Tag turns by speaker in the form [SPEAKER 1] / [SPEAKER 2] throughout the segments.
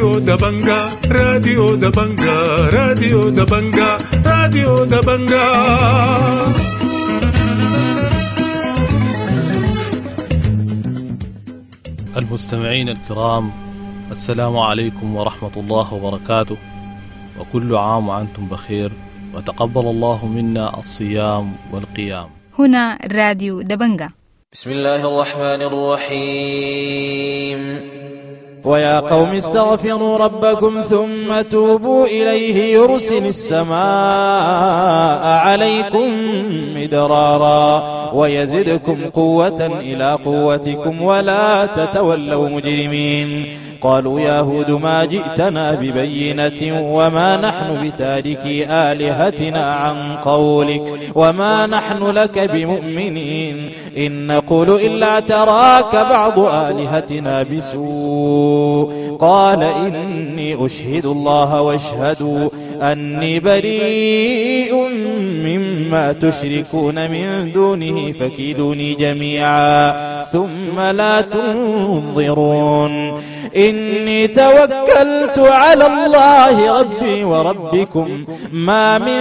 [SPEAKER 1] راديو دبنجا راديو دبنجا راديو دبنجا راديو دبنجا.
[SPEAKER 2] المستمعين الكرام، السلام عليكم ورحمة الله وبركاته، وكل عام وأنتم بخير، وتقبل الله منا الصيام والقيام.
[SPEAKER 3] هنا راديو دبنجا.
[SPEAKER 4] بسم الله الرحمن الرحيم.
[SPEAKER 5] ويا قوم استغفروا ربكم ثم توبوا إليه يرسل السماء عليكم مدرارا ويزدكم قوة إلى قوتكم ولا تتولوا مجرمين. قالوا يا هود ما جئتنا ببينة وما نحن بتاركي آلهتنا عن قولك وما نحن لك بمؤمنين إن نقول إلا تراك بعض آلهتنا بسوء. قال إني أشهد الله واشهدوا أني بريء مما تشركون من دونه فكيدوني جميعا ثم لا تنظرون. إني توكلت على الله ربي وربكم ما من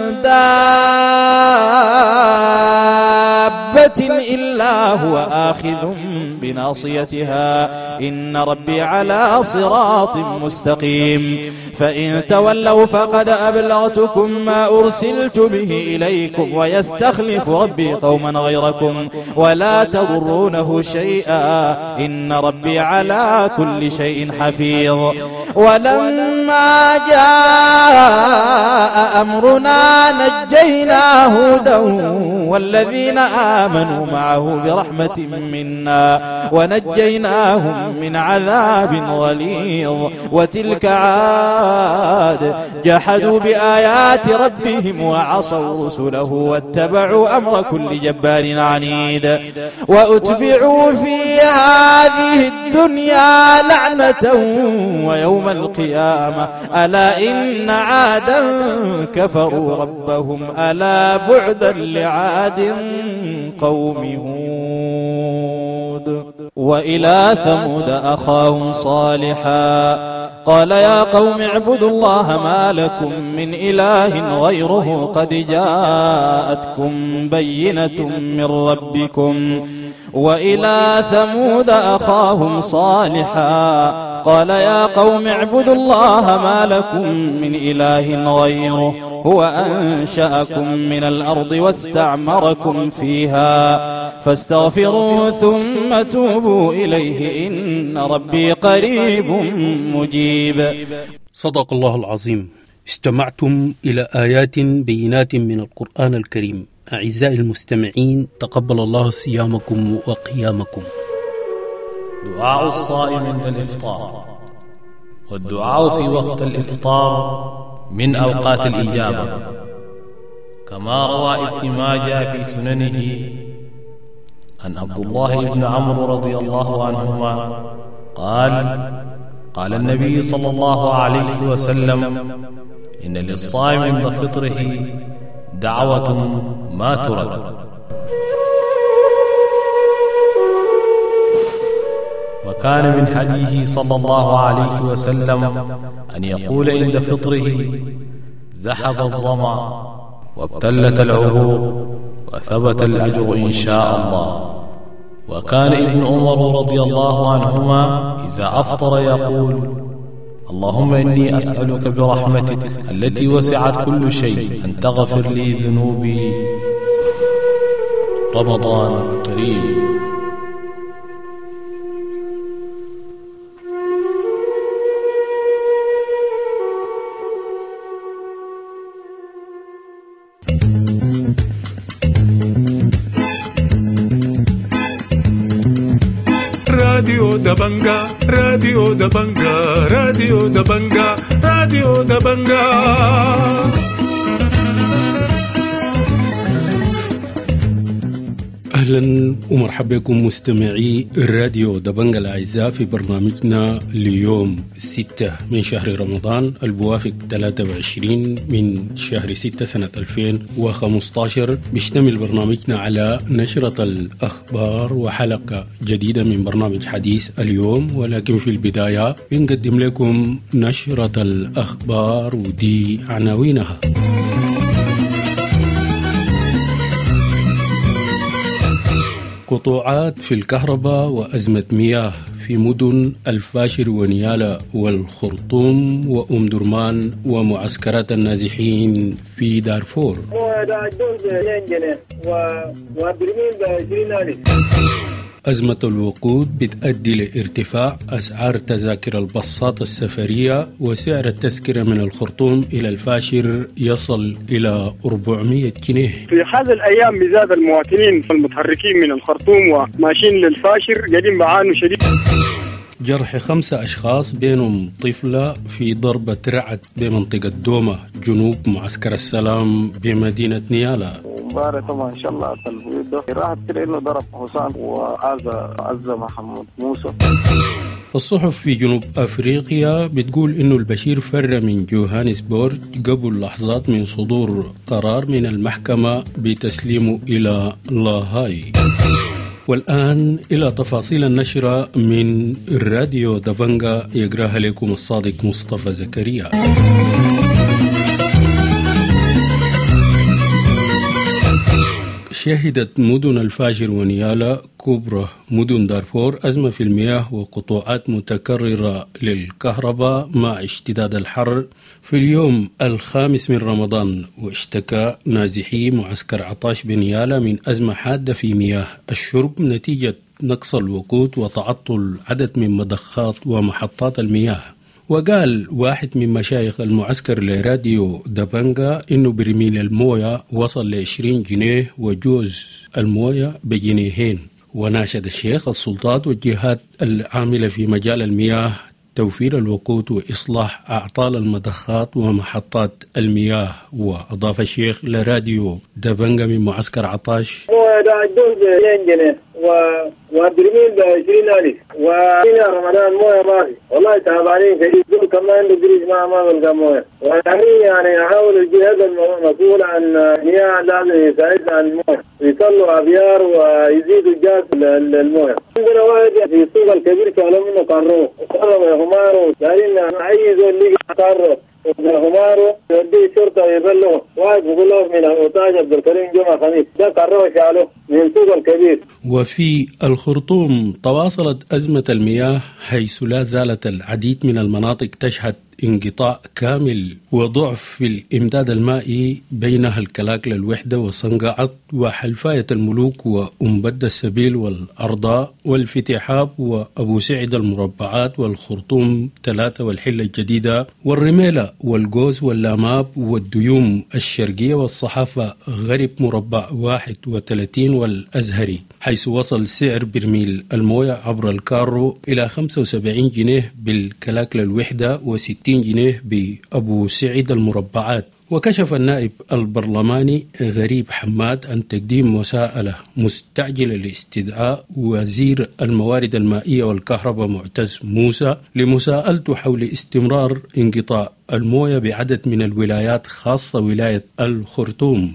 [SPEAKER 5] دابة إلا هو آخذ بناصيتها إن ربي على صراط مستقيم. فإن تولوا فقد أبلغتكم ما أرسلت به إليكم ويستخلف ربي قوما غيركم ولا تضرونه شيئا إن ربي على كل شيء حفيظ. ولما جاء أمرنا نجينا هودا والذين آمنوا معه برحمة منا ونجيناهم من عذاب غليظ. وتلك عاد جحدوا بآيات ربهم وعصوا رسله واتبعوا أمر كل جبار عنيد. وأتبعوا في هذه الدنيا لعنة ويوم القيامة ألا إن عادا كفروا ربهم ألا بعدا لعاد قوم هود. وإلى ثمود أخاهم صالحا قال يا قوم اعبدوا الله ما لكم من إله غيره قد جاءتكم بينة من ربكم. وإلى ثمود أخاهم صالحا قال يا قوم اعبدوا الله ما لكم من إله غيره هو أنشأكم من الأرض واستعمركم فيها فاستغفروه ثم توبوا إليه إن ربي قريب مجيب.
[SPEAKER 6] صدق الله العظيم. استمعتم إلى آيات بينات من القرآن الكريم. أعزائي المستمعين، تقبل الله صيامكم وقيامكم.
[SPEAKER 2] دعاء الصائم عند الإفطار. والدعاء في وقت الإفطار من أوقات الإجابة، كما روى ابن ماجه في سننه عن عبد الله بن عمرو رضي الله عنهما قال النبي صلى الله عليه وسلم إن للصائم عند فطره دعوة ما ترد. وكان من حديثه صلى الله عليه وسلم أن يقول عند فطره ذهب الظمأ وابتلت العروق وثبت الأجر إن شاء الله. وكان ابن عمر رضي الله عنهما إذا أفطر يقول اللهم إني أسألك برحمتك التي وسعت كل شيء أن تغفر لي ذنوبي. رمضان كريم.
[SPEAKER 1] راديو دبنجا راديو دبنجا راديو دبنجا راديو دبنجا.
[SPEAKER 6] أهلا ومرحبا بكم مستمعي الراديو دبنجة الأعزاء في برنامجنا ليوم 6 من شهر رمضان الموافق 23 من شهر 6 سنة 2015. بيشتمل برنامجنا على نشرة الأخبار وحلقة جديدة من برنامج حديث اليوم، ولكن في البداية بنقدم لكم نشرة الأخبار ودي عناوينها. قطوعات في الكهرباء وأزمة مياه في مدن الفاشر ونيالا والخرطوم وأم درمان ومعسكرات النازحين في دارفور. أزمة الوقود بتؤدي لارتفاع أسعار تذاكر الباصات السفرية، وسعر التذكرة من الخرطوم إلى الفاشر يصل إلى 400 جنيه.
[SPEAKER 7] في هذه الأيام بزاد المواطنين المتحركين من الخرطوم وماشيين للفاشر قاعدين بعانوا شديد.
[SPEAKER 6] جرح 5 أشخاص بينهم طفلة في ضربة رعد بمنطقة دومة جنوب معسكر السلام بمدينة نيالا.
[SPEAKER 8] مباراه طبعا ان شاء الله البيت ده راحت كده انه ضرب حسام وعز محمود موسى.
[SPEAKER 6] الصحف في جنوب أفريقيا بتقول إنه البشير فر من جوهانسبورغ قبل لحظات من صدور قرار من المحكمة بتسليمه إلى لاهاي. والآن إلى تفاصيل النشرة من الراديو دبنجة يقراها لكم الصادق مصطفى زكريا. شهدت مدن الفاشر ونيالا كبرى مدن دارفور أزمة في المياه وقطوعات متكررة للكهرباء مع اشتداد الحر في اليوم 5 من رمضان. واشتكى نازحي معسكر عطاش بنيالا من أزمة حادة في مياه الشرب نتيجة نقص الوقود وتعطل عدد من مضخات ومحطات المياه. وقال واحد من مشايخ المعسكر لراديو دبنجة إنه برميل الموية وصل ل20 جنيه وجوز الموية بجنيهين. وناشد الشيخ السلطات والجهات العاملة في مجال المياه توفير الوقود وإصلاح أعطال المضخات ومحطات المياه. وأضاف الشيخ لراديو دبنجة من معسكر عطاش:
[SPEAKER 7] موية ده الجوز ب2 جنيه وبرميل ب20,000 وهنا رمضان موية مافي. والله تعبانين شديد، دول كمان عنده جريج ما بلقى موية. يعني أحاول الجهات المسؤولة عن المياه لازم يساعدنا عن الموية، يصلوا أبيار ويزيدوا الجاز الموية. عندنا واحد في السوق الكبير كانوا منه قارو يا همارو، دارين أي زول اللي قارو همارو يودي الشرطة يبلغوا واحد بيقول له من الأوتاج عبد الكريم جمعة خميس ده قارو شالوه من السوق الكبير.
[SPEAKER 6] وفي الخرطوم تواصلت أزمة المياه حيث لا زالت العديد من المناطق تشهد انقطاع كامل وضعف في الإمداد المائي، بينها الكلاكل الوحدة وصنقعت وحلفاية الملوك وأنبد السبيل والأرضاء والفتحاب وأبو سعد المربعات والخرطوم 3 والحلة الجديدة والرميلة والجوز واللاماب والديوم الشرقية والصحافة غرب مربع 31 والأزهري، حيث وصل سعر برميل الموية عبر الكارو إلى 75 جنيه بالكلاكل الوحدة و60 جنيه بأبو سعيد المربعات. وكشف النائب البرلماني غريب حماد عن تقديم مساءلة مستعجلة لاستدعاء وزير الموارد المائية والكهرباء معتز موسى لمساءلته حول استمرار انقطاع الموية بعدد من الولايات خاصة ولاية الخرطوم.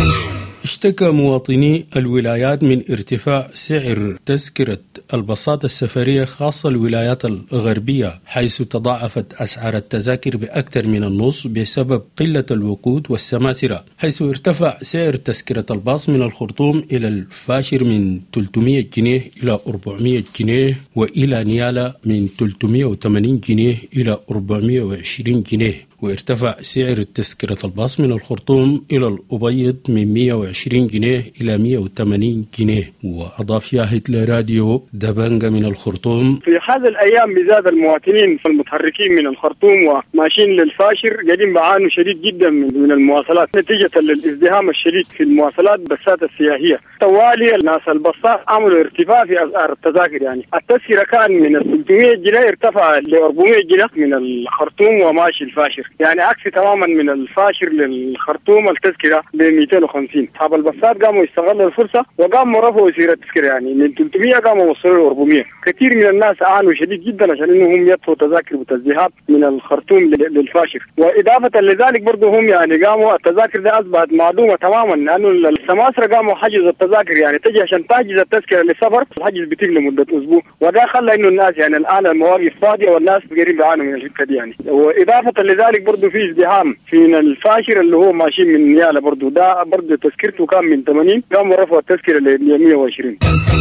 [SPEAKER 6] اشتكى مواطني الولايات من ارتفاع سعر تذكرة الباصات السفرية خاصة الولايات الغربية، حيث تضاعفت أسعار التذاكر بأكثر من النص بسبب قلة الوقود والسماسرة، حيث ارتفع سعر تذكرة الباص من الخرطوم إلى الفاشر من 300 جنيه إلى 400 جنيه، وإلى نيالا من 380 جنيه إلى 420 جنيه. وارتفع سعر تذكرة الباص من الخرطوم إلى الأبيض من 120 جنيه إلى 180 جنيه. وأضاف شاهد لراديو دبنجة من الخرطوم:
[SPEAKER 7] في هذه الأيام بزاد المواطنين المتحركين من الخرطوم وماشيين للفاشر قاعدين بعانوا شديد جدا من المواصلات نتيجة للازدحام الشديد في المواصلات بالذات السياحية. طوالي الناس الباصات عملوا ارتفاع في أسعار التذاكر، يعني التذكرة كان من 300 جنيه ارتفع ل 400 جنيه من الخرطوم وماشي الفاشر.
[SPEAKER 9] يعني عكس تماما من الفاشر للخرطوم التذكرة ب 250. أصحاب الباصات قاموا يستغلوا الفرصة وقاموا رفعوا سعر التذكرة، يعني من 300 قاموا وصلوا ل 400. كثير من الناس عانوا شديد جدا عشان انهم يدفعوا تذاكر وتسديحات من الخرطوم للفاشر. وإضافة لذلك برضه هم يعني قاموا التذاكر دي أصبحت معدومة تماما، لأنه السماسرة قاموا حجزوا التذاكر، يعني تجي عشان تحجز التذكرة للسفر الحجز بيتم لمدة أسبوع، وده خلى إنه الناس يعني الآن المواقف فاضية والناس قريب بيعانوا من الحكة دي يعني. وإضافة لذلك برضه في ازدحام في الفاشر اللي هو ماشي من نيالا، برضه ده برضه تذكرته كان من 80 قاموا رفعوا التذكرة ل 120.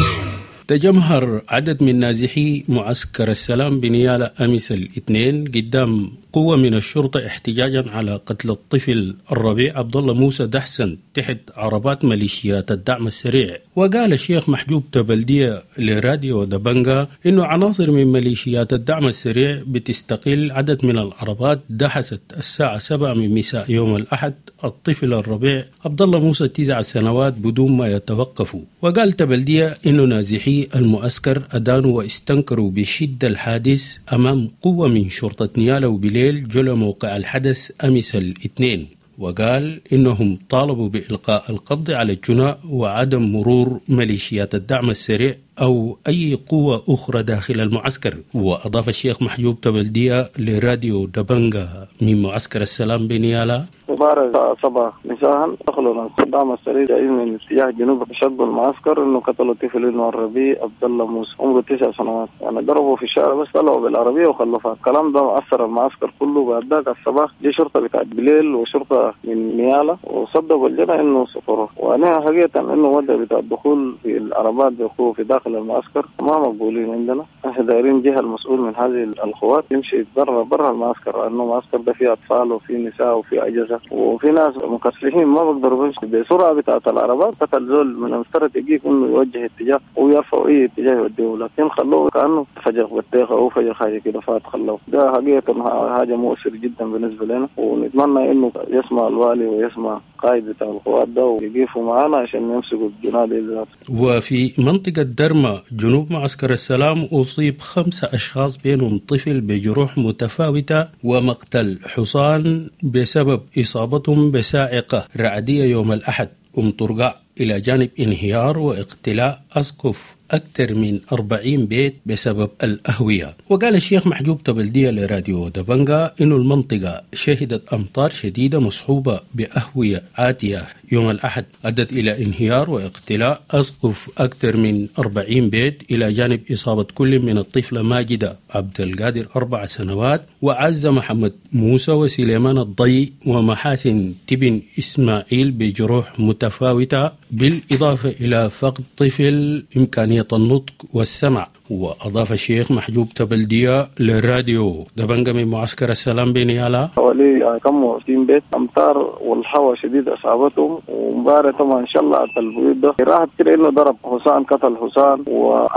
[SPEAKER 6] تجمهر عدد من نازحي معسكر السلام بنيالا أمس الاثنين قدام قوة من الشرطة احتجاجا على قتل الطفل الربيع عبد الله موسى دحسن تحت عربات ميليشيات الدعم السريع. وقال الشيخ محجوب تبلدية لراديو دبنجا إنه عناصر من ميليشيات الدعم السريع بتستقل عدد من العربات دحست الساعة 7 من مساء يوم الأحد الطفل الربيع عبد الله موسى 9 سنوات بدون ما يتوقفوا. وقال تبلدية إنه نازحي المعسكر أدانوا واستنكروا بشدة الحادث أمام قوة من شرطة نيالا وبليل جل موقع الحدث أمس الاثنين. وقال إنهم طالبوا بإلقاء القبض على الجناء وعدم مرور ميليشيات الدعم السريع أو أي قوة أخرى داخل المعسكر. وأضاف الشيخ محجوب تبلدية لراديو دبنجا من معسكر السلام بنيالا:
[SPEAKER 8] مبارك صباح مساء دخلوا الدعم السريع جايين من اتجاه جنوب شدوا المعسكر انه قتلوا طفل انه الربيع عبد الله موسى عمره 9 سنوات، يعني ضربوا في الشارع بس طلعوا بالعربيه وخلفها. الكلام ده اثر المعسكر كله. بعد ذاك الصباح جي شرطه بتاعت بليل وشرطه من نيالا وصدقوا الجنة انه سفروا. وانا حقيقه انه وضع بتاع الدخول في العربات بيخوه في داخل المعسكر ما مقبولين عندنا. احنا دايرين جهه المسؤول من هذه القوات يمشي يتدرب برا المعسكر، لانه المعسكر ده فيه اطفال وفي نساء وفي اجهزه وفي ناس مكسلين ما بيقدروا يمشوا بسرعه بتاعه العربات. قتل زول من المفترض يجيك انه يوجه اتجاه ويرفع اي اتجاه يوديه، لكن خلوه كانه فجر بطيخه او فجر حاجه كده فات خلوه. ده حقيقه حاجه مؤثر جدا بالنسبه لنا، ونتمنى انه يسمع الوالي ويسمع قائد بتاع القوات ده ويقفوا معنا عشان يمسكوا الجناد ذات.
[SPEAKER 6] وفي منطقه درما جنوب معسكر السلام اصيب 5 أشخاص بينهم طفل بجروح متفاوته ومقتل حصان بسبب اصابتهم بسائقه رعديه يوم الاحد طرقاء، إلى جانب انهيار واقتلاع أسقف أكثر من 40 بيت بسبب الأهوية. وقال الشيخ محجوب تبلدية لراديو دبنجا إنه المنطقة شهدت أمطار شديدة مصحوبة بأهوية عاتية يوم الأحد أدت إلى انهيار واقتلاع أسقف أكثر من 40 بيت، إلى جانب إصابة كل من الطفلة ماجدة عبد القادر 4 سنوات وعز محمد موسى وسليمان الضي ومحاسن تبن إسماعيل بجروح متفاوتة، بالإضافة إلى فقد طفل إمكانية النطق والسمع. وأضاف الشيخ محجوب تبلدية للراديو دبنجا من معسكر السلام بنيالا:
[SPEAKER 8] حوالي كم 20 بيت أمطار والهواء شديد أصابتهم. ومبارك طبعا إن شاء الله البيوت ده راحت كده إنه ضرب حسان قتل حسان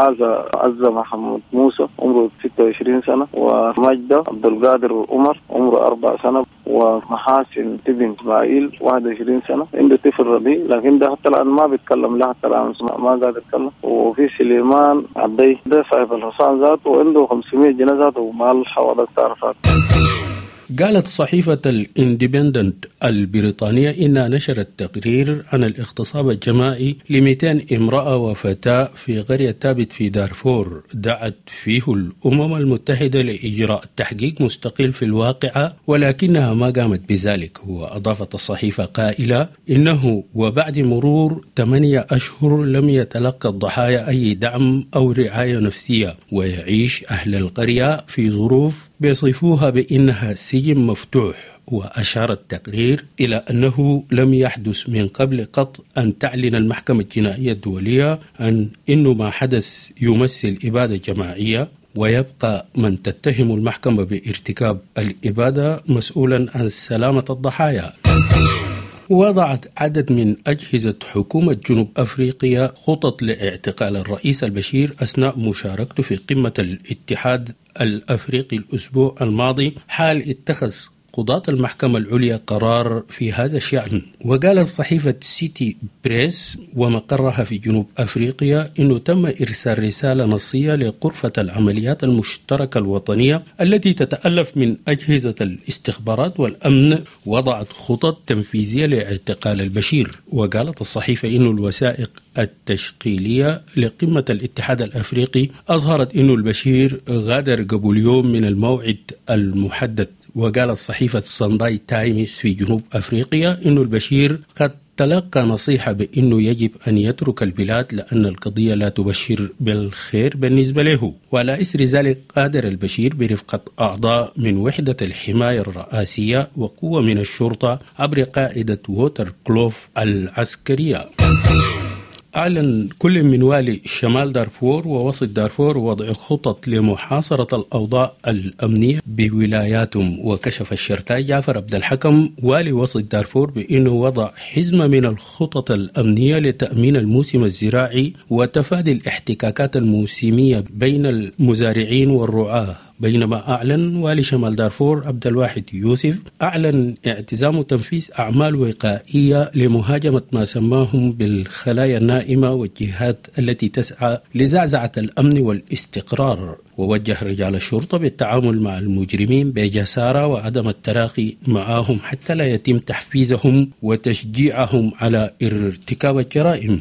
[SPEAKER 8] وعز محمد موسى عمره 26 سنة ومجدة عبد القادر عمر عمره 4 سنة ومحاسن تبن إسماعيل 21 سنة عنده طفل ربيع لكن ده حتى الآن ما بيتكلم له، حتى الآن ما قادر يتكلم. وفي سليمان عبدي ده صاحب الحصان ذاته وعنده 500 جنيه ذاته ومع الحوادث تعرفات.
[SPEAKER 6] قالت صحيفة الاندبندنت البريطانية إنها نشرت تقرير عن الاغتصاب الجماعي ل200 امرأة وفتاة في قرية تابت في دارفور، دعت فيه الأمم المتحدة لإجراء تحقيق مستقل في الواقعة ولكنها ما قامت بذلك. وأضافت الصحيفة قائلة إنه وبعد مرور 8 أشهر لم يتلقى الضحايا أي دعم أو رعاية نفسية، ويعيش أهل القرية في ظروف بيصفوها بأنها سجن مفتوح. وأشار التقرير إلى أنه لم يحدث من قبل قط أن تعلن المحكمة الجنائية الدولية عن أنه ما حدث يمثل إبادة جماعية، ويبقى من تتهم المحكمة بارتكاب الإبادة مسؤولا عن سلامة الضحايا. وضعت عدد من أجهزة حكومة جنوب أفريقيا خطط لاعتقال الرئيس البشير أثناء مشاركته في قمة الاتحاد الأفريقي الأسبوع الماضي، حال اتخذ قضاة المحكمة العليا قرار في هذا الشأن. وقالت صحيفة سيتي بريس ومقرها في جنوب أفريقيا إنه تم إرسال رسالة نصية لغرفة العمليات المشتركة الوطنية التي تتألف من أجهزة الاستخبارات والأمن، وضعت خطط تنفيذية لاعتقال البشير. وقالت الصحيفة إنه الوثائق التشغيلية لقمة الاتحاد الأفريقي أظهرت إنه البشير غادر قبل يوم من الموعد المحدد. وقالت صحيفة سانداي تايمز في جنوب أفريقيا إنه البشير قد تلقى نصيحة بأنه يجب أن يترك البلاد لأن القضية لا تبشر بالخير بالنسبة له. وعلى إثر ذلك قادر البشير برفقة أعضاء من وحدة الحماية الرئاسية وقوة من الشرطة عبر قاعدة ووتر كلوف العسكرية. أعلن كل من والي شمال دارفور ووسط دارفور وضع خطط لمحاصرة الأوضاع الأمنية بولاياتهم. وكشف الشرطة جعفر عبد الحكم والي وسط دارفور بأنه وضع حزمة من الخطط الأمنية لتأمين الموسم الزراعي وتفادي الاحتكاكات الموسمية بين المزارعين والرعاة. بينما أعلن والي شمال دارفور عبد الواحد يوسف أعلن اعتزام تنفيذ أعمال وقائية لمهاجمة ما سماهم بالخلايا النائمة والجهات التي تسعى لزعزعة الأمن والاستقرار. ووجه رجال الشرطة بالتعامل مع المجرمين بجسارة وعدم التراخي معهم حتى لا يتم تحفيزهم وتشجيعهم على ارتكاب الجرائم.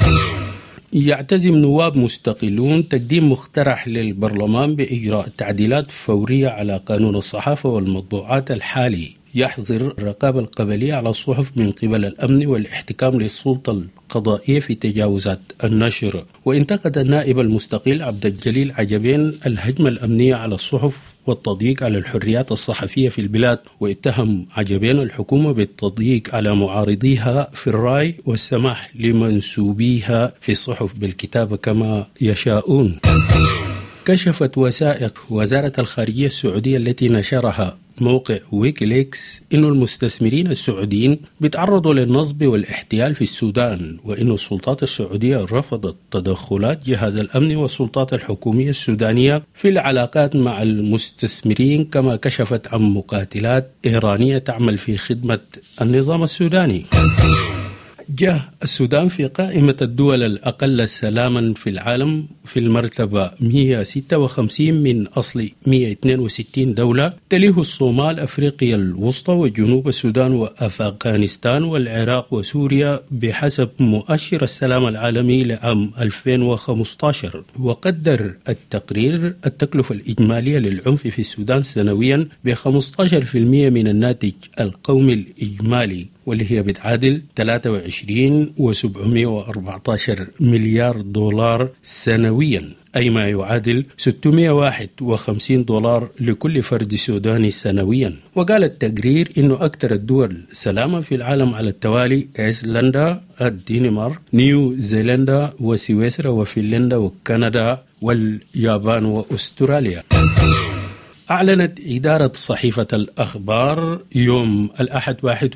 [SPEAKER 6] يعتزم نواب مستقلون تقديم مقترح للبرلمان بإجراء تعديلات فورية على قانون الصحافة والمطبوعات الحالي يحظر الرقابة القبلية على الصحف من قبل الأمن والاحتكام للسلطة القضائية في تجاوزات النشر. وانتقد النائب المستقل عبد الجليل عجبين الهجمة الأمنية على الصحف والتضييق على الحريات الصحفية في البلاد، واتهم عجبين الحكومة بالتضييق على معارضيها في الرأي والسماح لمنسوبيها في الصحف بالكتابة كما يشاءون. كشفت وثائق وزارة الخارجية السعودية التي نشرها موقع ويكيليكس إنه المستثمرين السعوديين بيتعرضوا للنصب والاحتيال في السودان، وإنه السلطات السعودية رفضت تدخلات جهاز الأمن والسلطات الحكومية السودانية في العلاقات مع المستثمرين، كما كشفت عن مقاتلات إيرانية تعمل في خدمة النظام السوداني. جاء السودان في قائمة الدول الأقل سلاما في العالم في المرتبة 156 من أصل 162 دولة، تليه الصومال، أفريقيا الوسطى وجنوب السودان وأفغانستان والعراق وسوريا بحسب مؤشر السلام العالمي لعام 2015. وقدر التقرير التكلفة الإجمالية للعنف في السودان سنويا ب15% من الناتج القومي الإجمالي، واللي هي بتعادل 23,714 مليار دولار سنويا، أي ما يعادل 651 دولار لكل فرد سوداني سنويا. وقال التقرير إنه أكثر الدول سلاما في العالم على التوالي أيسلندا، الدنمارك، نيوزيلندا وسويسرا وفنلندا وكندا واليابان وأستراليا. أعلنت إدارة صحيفة الأخبار يوم الأحد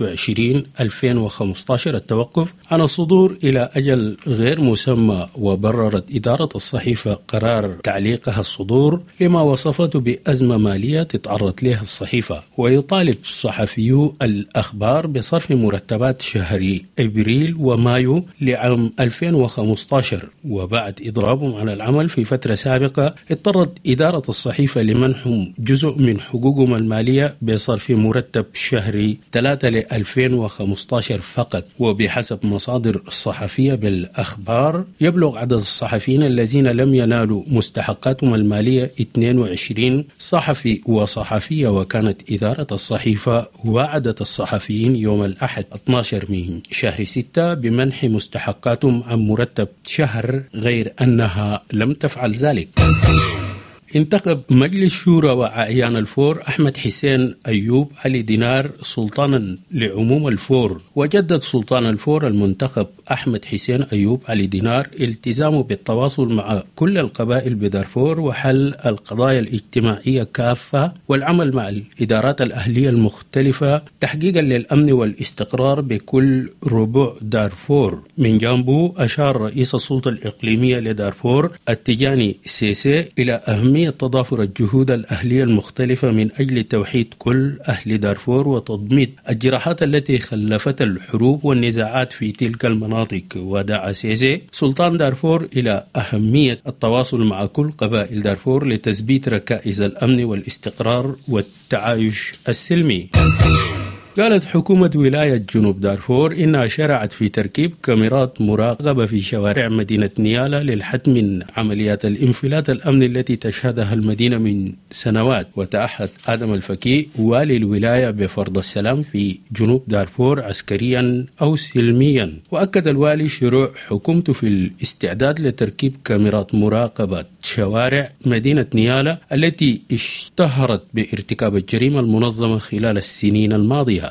[SPEAKER 6] 21/2015 التوقف عن الصدور إلى أجل غير مسمى، وبررت إدارة الصحيفة قرار تعليقها الصدور لما وصفته بأزمة مالية تتعرض لها الصحيفة. ويطالب صحفيو الأخبار بصرف مرتبات شهر أبريل ومايو لعام 2015. وبعد إضرابهم عن العمل في فترة سابقة اضطرت إدارة الصحيفة لمنحهم جزء من حقوقهم المالية بصرف مرتب شهري 3 ل 2015 فقط. وبحسب مصادر صحفية بالأخبار يبلغ عدد الصحفيين الذين لم ينالوا مستحقاتهم المالية 22 صحفي وصحفية. وكانت إدارة الصحيفة وعدت الصحفيين يوم الأحد 12 من شهر 6 بمنح مستحقاتهم عن مرتب شهر، غير أنها لم تفعل ذلك. انتخب مجلس شورى وأعيان الفور أحمد حسين أيوب علي دينار سلطانا لعموم الفور. وجدد سلطان الفور المنتخب أحمد حسين أيوب علي دينار التزامه بالتواصل مع كل القبائل بدارفور وحل القضايا الاجتماعية كافة، والعمل مع الإدارات الأهلية المختلفة تحقيقا للأمن والاستقرار بكل ربوع دارفور. من جانبه أشار رئيس السلطة الإقليمية لدارفور التجاني سيسي إلى أهمية أهمية تضافر الجهود الأهلية المختلفة من أجل توحيد كل أهل دارفور وتضميد الجراحات التي خلفت الحروب والنزاعات في تلك المناطق. ودعا سيسي سلطان دارفور إلى أهمية التواصل مع كل قبائل دارفور لتثبيت ركائز الأمن والاستقرار والتعايش السلمي. قالت حكومة ولاية جنوب دارفور إنها شرعت في تركيب كاميرات مراقبة في شوارع مدينة نيالا للحد من عمليات الانفلات الأمني التي تشهدها المدينة من سنوات. وتأهد آدم الفكي والي الولاية بفرض السلام في جنوب دارفور عسكريا أو سلميا. وأكد الوالي شروع حكومته في الاستعداد لتركيب كاميرات مراقبة شوارع مدينة نيالا التي اشتهرت بارتكاب الجريمة المنظمة خلال السنين الماضية.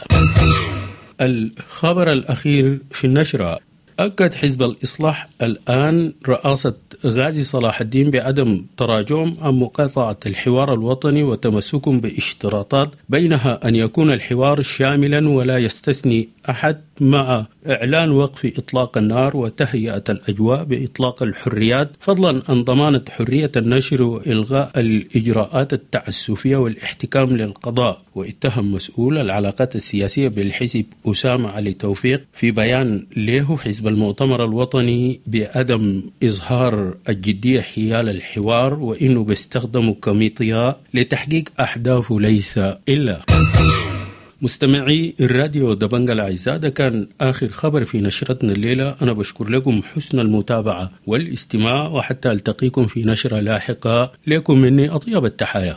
[SPEAKER 6] الخبر الأخير في النشرة: أكد حزب الإصلاح الآن رئاسة غازي صلاح الدين بعدم تراجعهم عن مقاطعة الحوار الوطني وتمسكهم باشتراطات بينها أن يكون الحوار شاملا ولا يستثني أحد، مع إعلان وقف إطلاق النار وتهيئة الأجواء بإطلاق الحريات، فضلا عن ضمانة حرية النشر وإلغاء الإجراءات التعسفية والاحتكام للقضاء. واتهم مسؤول العلاقات السياسية بالحزب أسامة علي توفيق في بيان له حزب المؤتمر الوطني بعدم إظهار الجدية حيال الحوار، وإنه بيستخدموا كمطياء لتحقيق أهدافه ليس إلا. مستمعي الراديو دبنجة الأعزاء، ده كان آخر خبر في نشرتنا الليلة. أنا بشكر لكم حسن المتابعة والاستماع، وحتى ألتقيكم في نشرة لاحقة. لكم مني أطيب التحايا.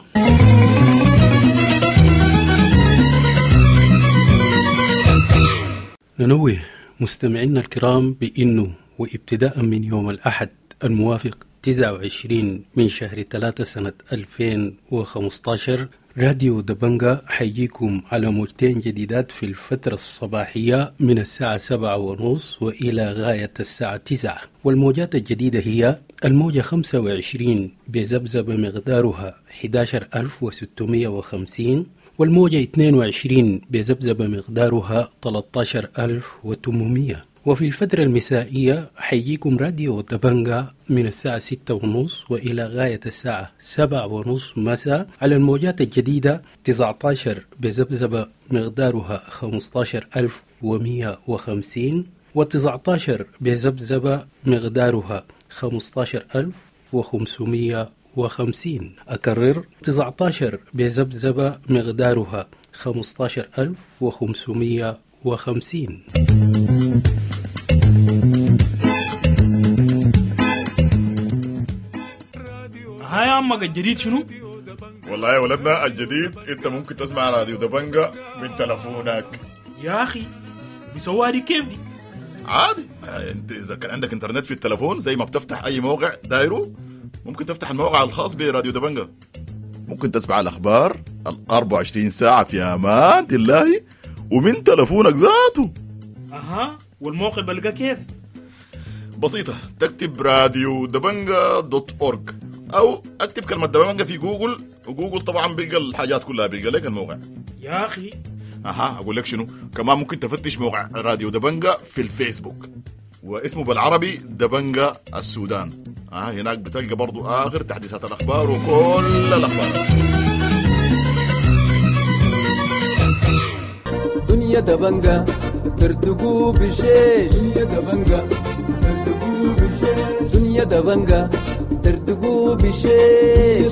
[SPEAKER 6] ننوه مستمعينا الكرام بأنه وابتداء من يوم الأحد الموافق 29 من شهر 3 سنة 2015 راديو دبنجة حيجيكم على موجتين جديدات في الفترة الصباحية من الساعة 7:30 وإلى غاية الساعة 9. والموجات الجديدة هي الموجة 25 بذبذبة مقدارها 11650، والموجة 22 بذبذبة مقدارها 13800. وفي الفترة المسائية حيجيكم راديو دبنجة من الساعة 6:30 وإلى غاية الساعة 7:30 مساء على الموجات الجديدة 19 بذبذبة مقدارها 15150، و19 بذبذبة مقدارها 15550. أكرر: 19 بذبذبة مقدارها 15550.
[SPEAKER 10] هاي عمك الجديد شنو؟
[SPEAKER 11] والله يا ولدنا الجديد انت ممكن تسمع راديو دبنجة من تلفونك.
[SPEAKER 10] يا أخي بيسووها دي كيف دي؟
[SPEAKER 11] عادي، انت اذا كان عندك انترنت في التلفون زي ما بتفتح اي موقع دايره، ممكن تفتح الموقع الخاص براديو دبنجة. ممكن تسمع الاخبار 24 ساعة في امان الله ومن تلفونك ذاته.
[SPEAKER 10] اها، والموقع بلقى كيف؟
[SPEAKER 11] بسيطة، تكتب راديو دبنجة.org او اكتب كلمة دبنجة في جوجل، وجوجل طبعا بيلقى الحاجات كلها، بيلقى لك الموقع.
[SPEAKER 10] يا اخي
[SPEAKER 11] اقول لك شنو كمان، ممكن تفتش موقع راديو دبنجة في الفيسبوك واسمه بالعربي دبنجة السودان. هناك بتلقى برضو اخر تحديثات الاخبار وكل الاخبار.
[SPEAKER 12] دنيا دبنجة ترتقو بشيش، دنيا دبنجة ترتقو بشيش، دنيا دبنجة ترتقو بشيش،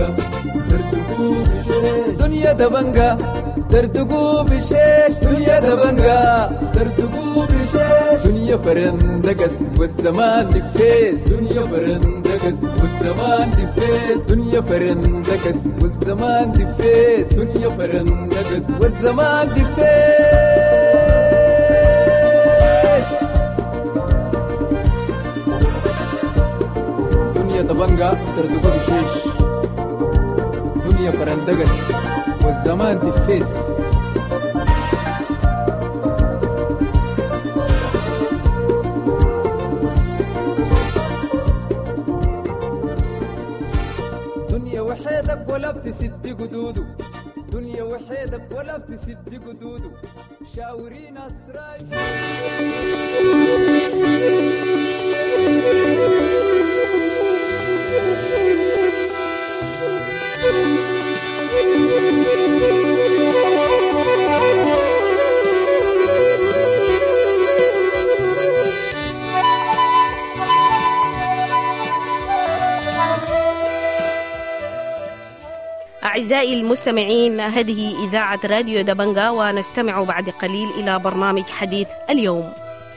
[SPEAKER 12] دنيا دبنجة ترتقو بشيش، دنيا دبنجة ترتقو بشيش، دنيا فرندقس والزمان دفيس، دنيا فرندقس والزمان دفيس، دنيا فرندقس والزمان دفيس، دنيا فرندقس والزمان دفيس. دنيا دبنجة ترتقو بشيش، دنيا فرندقس والزمان دفيس. دنيا وحيدك ولا بتسد قدوده، دنيا وحيدك ولا بتسد قدوده، شاورين أسراج.
[SPEAKER 13] أعزائي المستمعين، هذه إذاعة راديو دبنجا، ونستمع بعد قليل إلى برنامج حديث اليوم.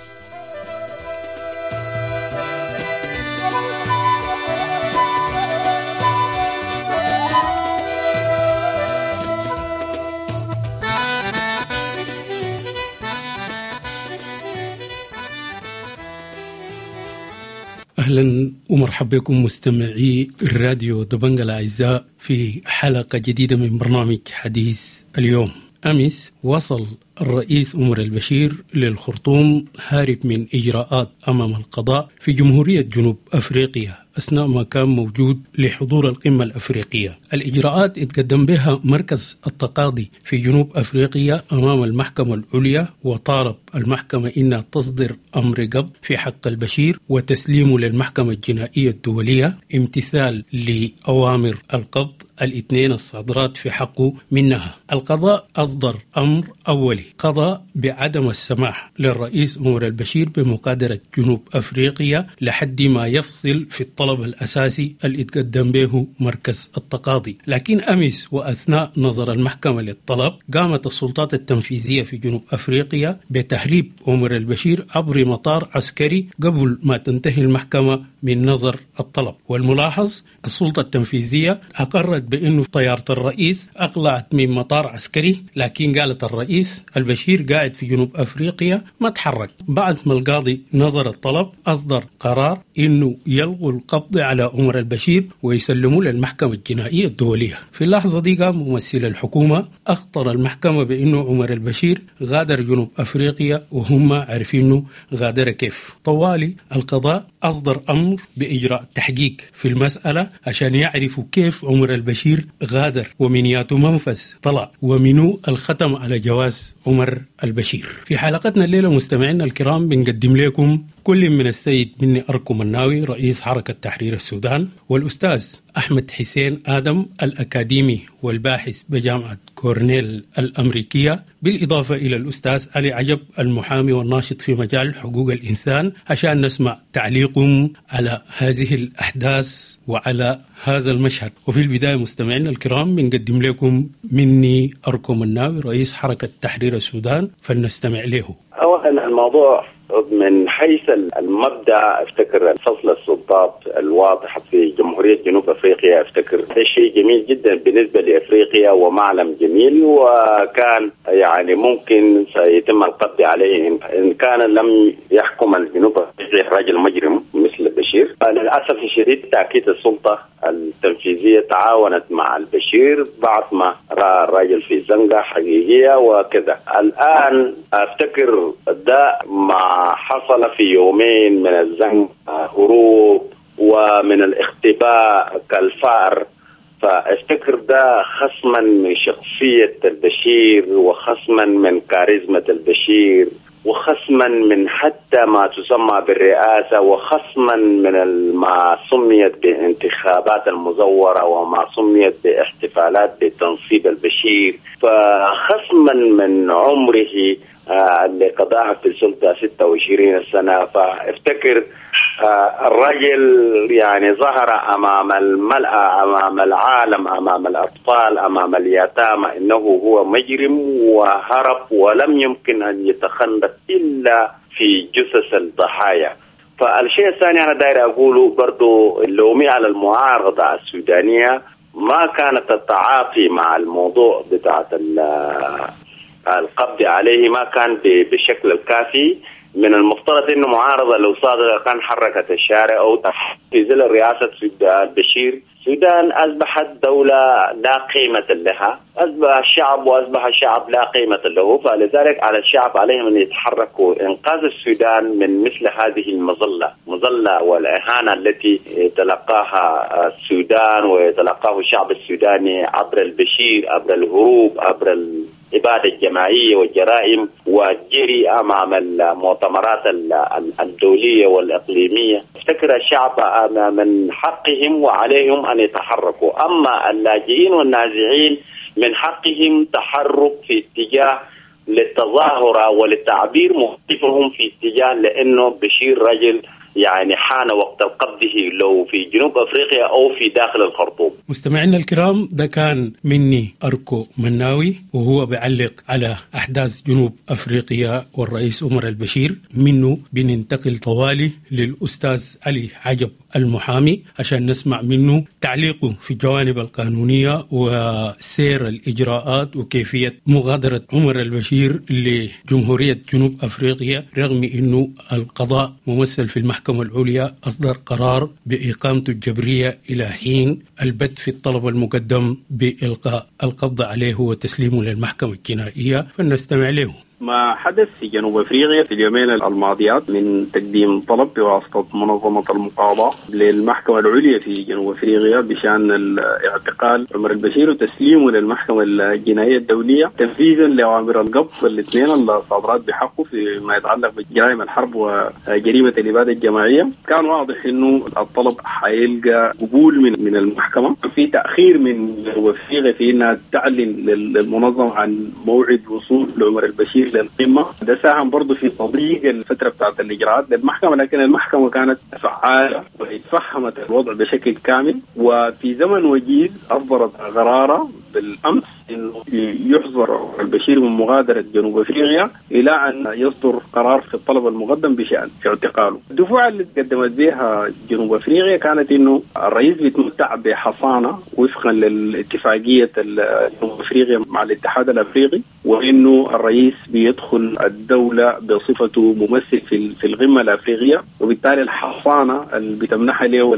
[SPEAKER 6] أهلا ومرحبا بكم مستمعي الراديو دبنجا الأعزاء في حلقة جديدة من برنامج حديث اليوم. أمس وصل الرئيس عمر البشير للخرطوم هارب من إجراءات أمام القضاء في جمهورية جنوب أفريقيا أثناء ما كان موجود لحضور القمة الأفريقية. الإجراءات اتقدم بها مركز التقاضي في جنوب أفريقيا أمام المحكمة العليا، وطالب المحكمة إنها تصدر أمر قبض في حق البشير وتسليمه للمحكمة الجنائية الدولية امتثال لأوامر القبض الاثنين الصادرات في حقه منها. القضاء أصدر أمر أولي قضى بعدم السماح للرئيس عمر البشير بمقادرة جنوب أفريقيا لحد ما يفصل في الطلب الأساسي اللي اتقدم به مركز التقاضي. لكن أمس وأثناء نظر المحكمة للطلب قامت السلطات التنفيذية في جنوب أفريقيا بتهريب عمر البشير عبر مطار عسكري قبل ما تنتهي المحكمة من نظر الطلب. والملاحظ السلطة التنفيذية أقرت بأنه طيارة الرئيس أقلعت من مطار عسكري، لكن قالت الرئيس البشير قاعد في جنوب أفريقيا ما تحرك. بعد ما القاضي نظر الطلب أصدر قرار أنه يلغوا القبض على عمر البشير ويسلموا للمحكمة الجنائية الدولية. في اللحظة دي قام ممثل الحكومة أخطر المحكمة بأنه عمر البشير غادر جنوب أفريقيا وهم عارفينه غادر كيف. طوالي القضاء أصدر أمر بإجراء تحقيق في المسألة عشان يعرفوا كيف عمر البشير غادر ومن ياتو منفس طلع ومنو الختم على جواز عمر البشير. في حلقتنا الليلة مستمعينا الكرام بنقدم لكم كل من السيد مني أركو الناوي رئيس حركة تحرير السودان، والأستاذ أحمد حسين آدم الأكاديمي والباحث بجامعة كورنيل الأمريكية، بالإضافة إلى الأستاذ علي عجب المحامي والناشط في مجال حقوق الإنسان، عشان نسمع تعليقهم على هذه الأحداث وعلى هذا المشهد. وفي البداية مستمعينا الكرام بنقدم لكم مني أركو الناوي رئيس حركة تحرير السودان، فلنستمع له.
[SPEAKER 14] أولا الموضوع من حيث المبدأ افتكر فصل السلطات الواضحة في جمهورية جنوب أفريقيا، افتكر ده شيء جميل جدا بالنسبة لأفريقيا ومعلم جميل، وكان يعني ممكن سيتم القبض عليه إن كان لم يحكم الجنوب أفريقيا رجل مجرم مثل بشير. للأسف الشديد تأكيد السلطة التنفيذية تعاونت مع البشير بعد ما رأى الرجل في زنقة حقيقية وكذا. الآن أفتكر ده ما حصل في يومين من الزنق هروب ومن الاختباء كالفار، فافتكر ده خصما من شخصية البشير وخصما من كاريزمة البشير وخصما من حتى ما تسمى بالرئاسة وخصما من ما سميت بانتخابات المزورة وما سميت باحتفالات بتنصيب البشير، فخصما من عمره اللي قضاها في السلطة 26 سنة. فافتكر الرجل يعني ظهر أمام الملأ، أمام العالم، أمام الأطفال، أمام اليتامى إنه هو مجرم وهرب ولم يمكن أن يتخلص إلا في جثث الضحايا. فالشيء الثاني أنا داير أقوله برضو اللومي على المعارضة السودانية، ما كانت التعاطي مع الموضوع بتاعت القبض عليه ما كان بالشكل الكافي. من المفترض انه معارضه لو صادره كان حركت الشارع او في ظل رئاسه البشير السودان اصبحت دوله لا قيمه لها، اصبح الشعب واصبح الشعب لا قيمه له. فلذلك على الشعب عليهم ان يتحركوا انقاذ السودان من مثل هذه المظله والاهانه التي تلقاها السودان ويتلقاه الشعب السوداني عبر البشير، عبر الهروب، عبر الإبادة الجماعية والجرائم والجري أمام المؤتمرات الدولية والإقليمية. افتكر الشعب من حقهم وعليهم أن يتحركوا، أما اللاجئين والنازعين من حقهم تحرك في اتجاه للتظاهرة وللتعبير، مختلفهم في اتجاه لأنه بشير رجل يعني حان وقت قبضه لو في جنوب أفريقيا أو في داخل الخرطوم.
[SPEAKER 6] مستمعينا الكرام، ده كان مني أركو مناوي وهو بيعلق على أحداث جنوب أفريقيا والرئيس عمر البشير. منه بننتقل طوالي للأستاذ علي عجب المحامي عشان نسمع منه تعليقه في الجوانب القانونية وسير الإجراءات وكيفية مغادرة عمر البشير لجمهورية جنوب أفريقيا، رغم أنه القضاء ممثل في المحكمة العليا أصدر قرار بإقامته الجبرية إلى حين البت في الطلب المقدم بإلقاء القبض عليه وتسليمه للمحكمة الجنائية. فلنستمع له.
[SPEAKER 15] ما حدث في جنوب أفريقيا في اليومين الماضيات من تقديم طلب بواسطة منظمة المقاضاة للمحكمة العليا في جنوب أفريقيا بشأن الاعتقال عمر البشير وتسليمه للمحكمة الجنائية الدولية تنفيذا لأوامر القبض الاثنين الصادرات بحقه فيما يتعلق بجرائم الحرب وجريمة الإبادة الجماعية. كان واضح إنه الطلب حيلقى قبول من المحكمة. في تأخير من جنوب أفريقيا في إنها تعلن للمنظمة عن موعد وصول عمر البشير للقمة. ده ساهم برضو في تضييق الفترة بتاعت الإجراءات للمحكمة، لكن المحكمة كانت فعالة وفهمت الوضع بشكل كامل، وفي زمن وجيز أصدرت قرارا بالأمس إنه يحظر البشير من مغادرة جنوب أفريقيا إلى أن يصدر قرار في الطلب المقدم بشأن في اعتقاله. الدفوع اللي تقدمت بها جنوب أفريقيا كانت إنه الرئيس بيتمتع بحصانة وفقا للاتفاقية جنوب أفريقيا مع الاتحاد الأفريقي، وإنه الرئيس بيدخل الدولة بصفته ممثل في القمة الأفريقية، وبالتالي الحصانة اللي بتمنحها له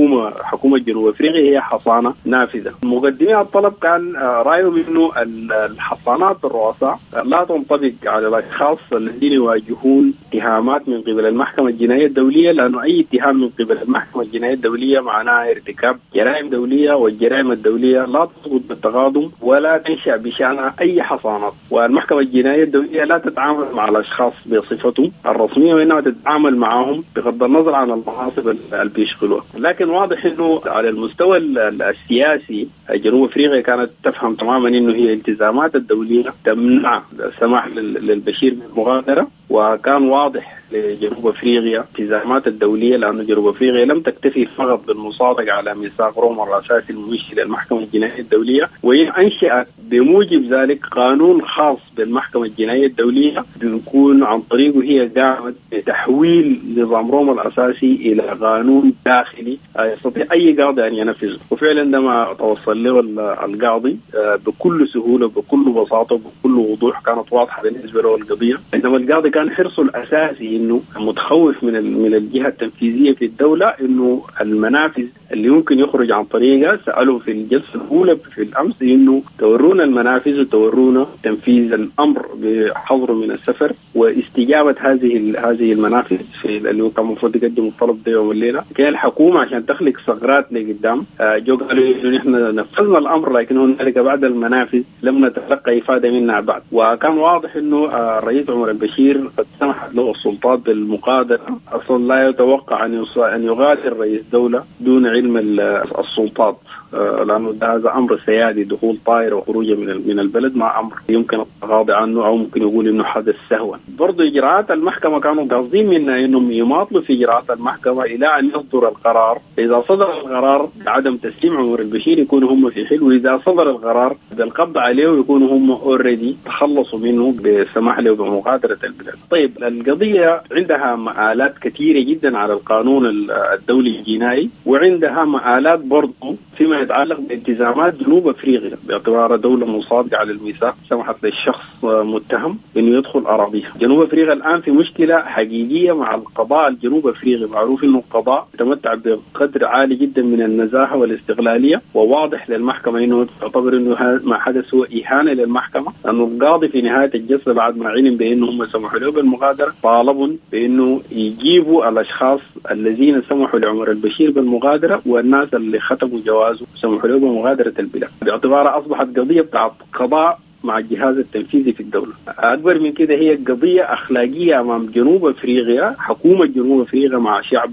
[SPEAKER 15] حكومة جنوب أفريقيا هي حصانة نافذة. مقدمي الطلب كان رأيهم إنه الحصانات الرؤساء لا تنطبق على الأشخاص الذين يواجهون اتهامات من قبل المحكمة الجنائية الدولية، لأنه أي اتهام من قبل المحكمة الجنائية الدولية معناها ارتكاب جرائم دولية، والجرائم الدولية لا تسقط بالتقادم ولا تنشأ بشأنها أي حصانات. والمحكمة الجنائية الدولية لا تتعامل مع الأشخاص بصفتهم الرسمية، وإنما تتعامل معهم بغض النظر عن المناصب اللي بيشغلوها. لكن واضح إنه على المستوى السياسي جنوب أفريقيا كانت تفهم تماما إنه هي التزامات الدولية تمنع السماح للبشير بالمغادرة، وكان واضح لجنوب أفريقيا التزامات الدولية، لأن جنوب أفريقيا لم تكتفي فقط بالمصادقة على ميثاق روما الأساسي الممشي للمحكمة الجنائية الدولية، وهي أنشأت بموجب ذلك قانون خاص بالمحكمة الجنائية الدولية بيكون عن طريقه هي قامت بتحويل نظام روما الأساسي إلى قانون داخلي يستطيع أي قاضي أن ينفذه. وفعلا عندما توصل له القاضي بكل سهولة بكل بساطة بكل وضوح كانت واضحة بالنسبة له القضية. إنما القاضي كان حرصه الأساسي إنه متخوف من الجهة التنفيذية في الدولة إنه المنافذ اللي يمكن يخرج عن طريقها. سألوا في الجلسة الأولى في الأمس إنه تورونا المنافذ وتورونا تنفيذ الأمر بحظر من السفر واستجابة هذه المنافذ في اللي كان المفروض يقدم الطلب ده يوم الليلة. كان الحكومة عشان تخلق ثغرات لقدام جو قالوا إنه نحن نفذنا الأمر، لكن هنالك بعد المنافذ لم نتلقى إفادة منها بعد. وكان واضح إنه الرئيس عمر البشير قد سمحت له السلطات بالمقادرة. أصلا لا يتوقع أن يغادر رئيس دولة دون علم السلطات، لأنه هذا أمر سيادي، دخول طائرة وخروجه من البلد مع أمر يمكن التغاضي عنه أو ممكن يقول إنه حدث سهوا. برضو إجراءات المحكمة كانوا قاصدين منها إنهم يماطلوا في إجراءات المحكمة إلى أن يصدر القرار. إذا صدر القرار بعدم تسليم عمر البشير يكونوا هم في حل، وإذا صدر القرار بالقبض عليه يكونوا هم أوريدي تخلصوا منه بسماح له بمغادرة البلاد. طيب القضية عندها مآلات كثيرة جدا على القانون الدولي الجنائي، وعندها مآلات برضو فيما يتعلق بالتزامات جنوب أفريقيا باعتبارها دولة مصادقة على الميثاق سمحت للشخص متهم إنه يدخل أراضيها. جنوب أفريقيا الآن في مشكلة حقيقية مع القضاء الجنوب أفريقي. معروف إنه القضاء يتمتع بقدر عالي جدا من النزاهة والاستقلالية، وواضح للمحكمة إنه تعتبر إنه ما حدث هو إهانة للمحكمة، لأنه القاضي في نهاية الجلسة بعد ما علم بأنه هم سمحوا له بالمغادرة طالبوا بأنه يجيبوا الأشخاص الذين سمحوا لعمر البشير بالمغادرة والناس اللي ختموا جوازه سمحوا له بمغادرة البلاد، باعتبارها أصبحت قضية بتاعت قضاء مع الجهاز التنفيذي في الدولة. أكبر من كده هي قضية أخلاقية أمام جنوب أفريقيا، حكومة جنوب أفريقيا مع شعبها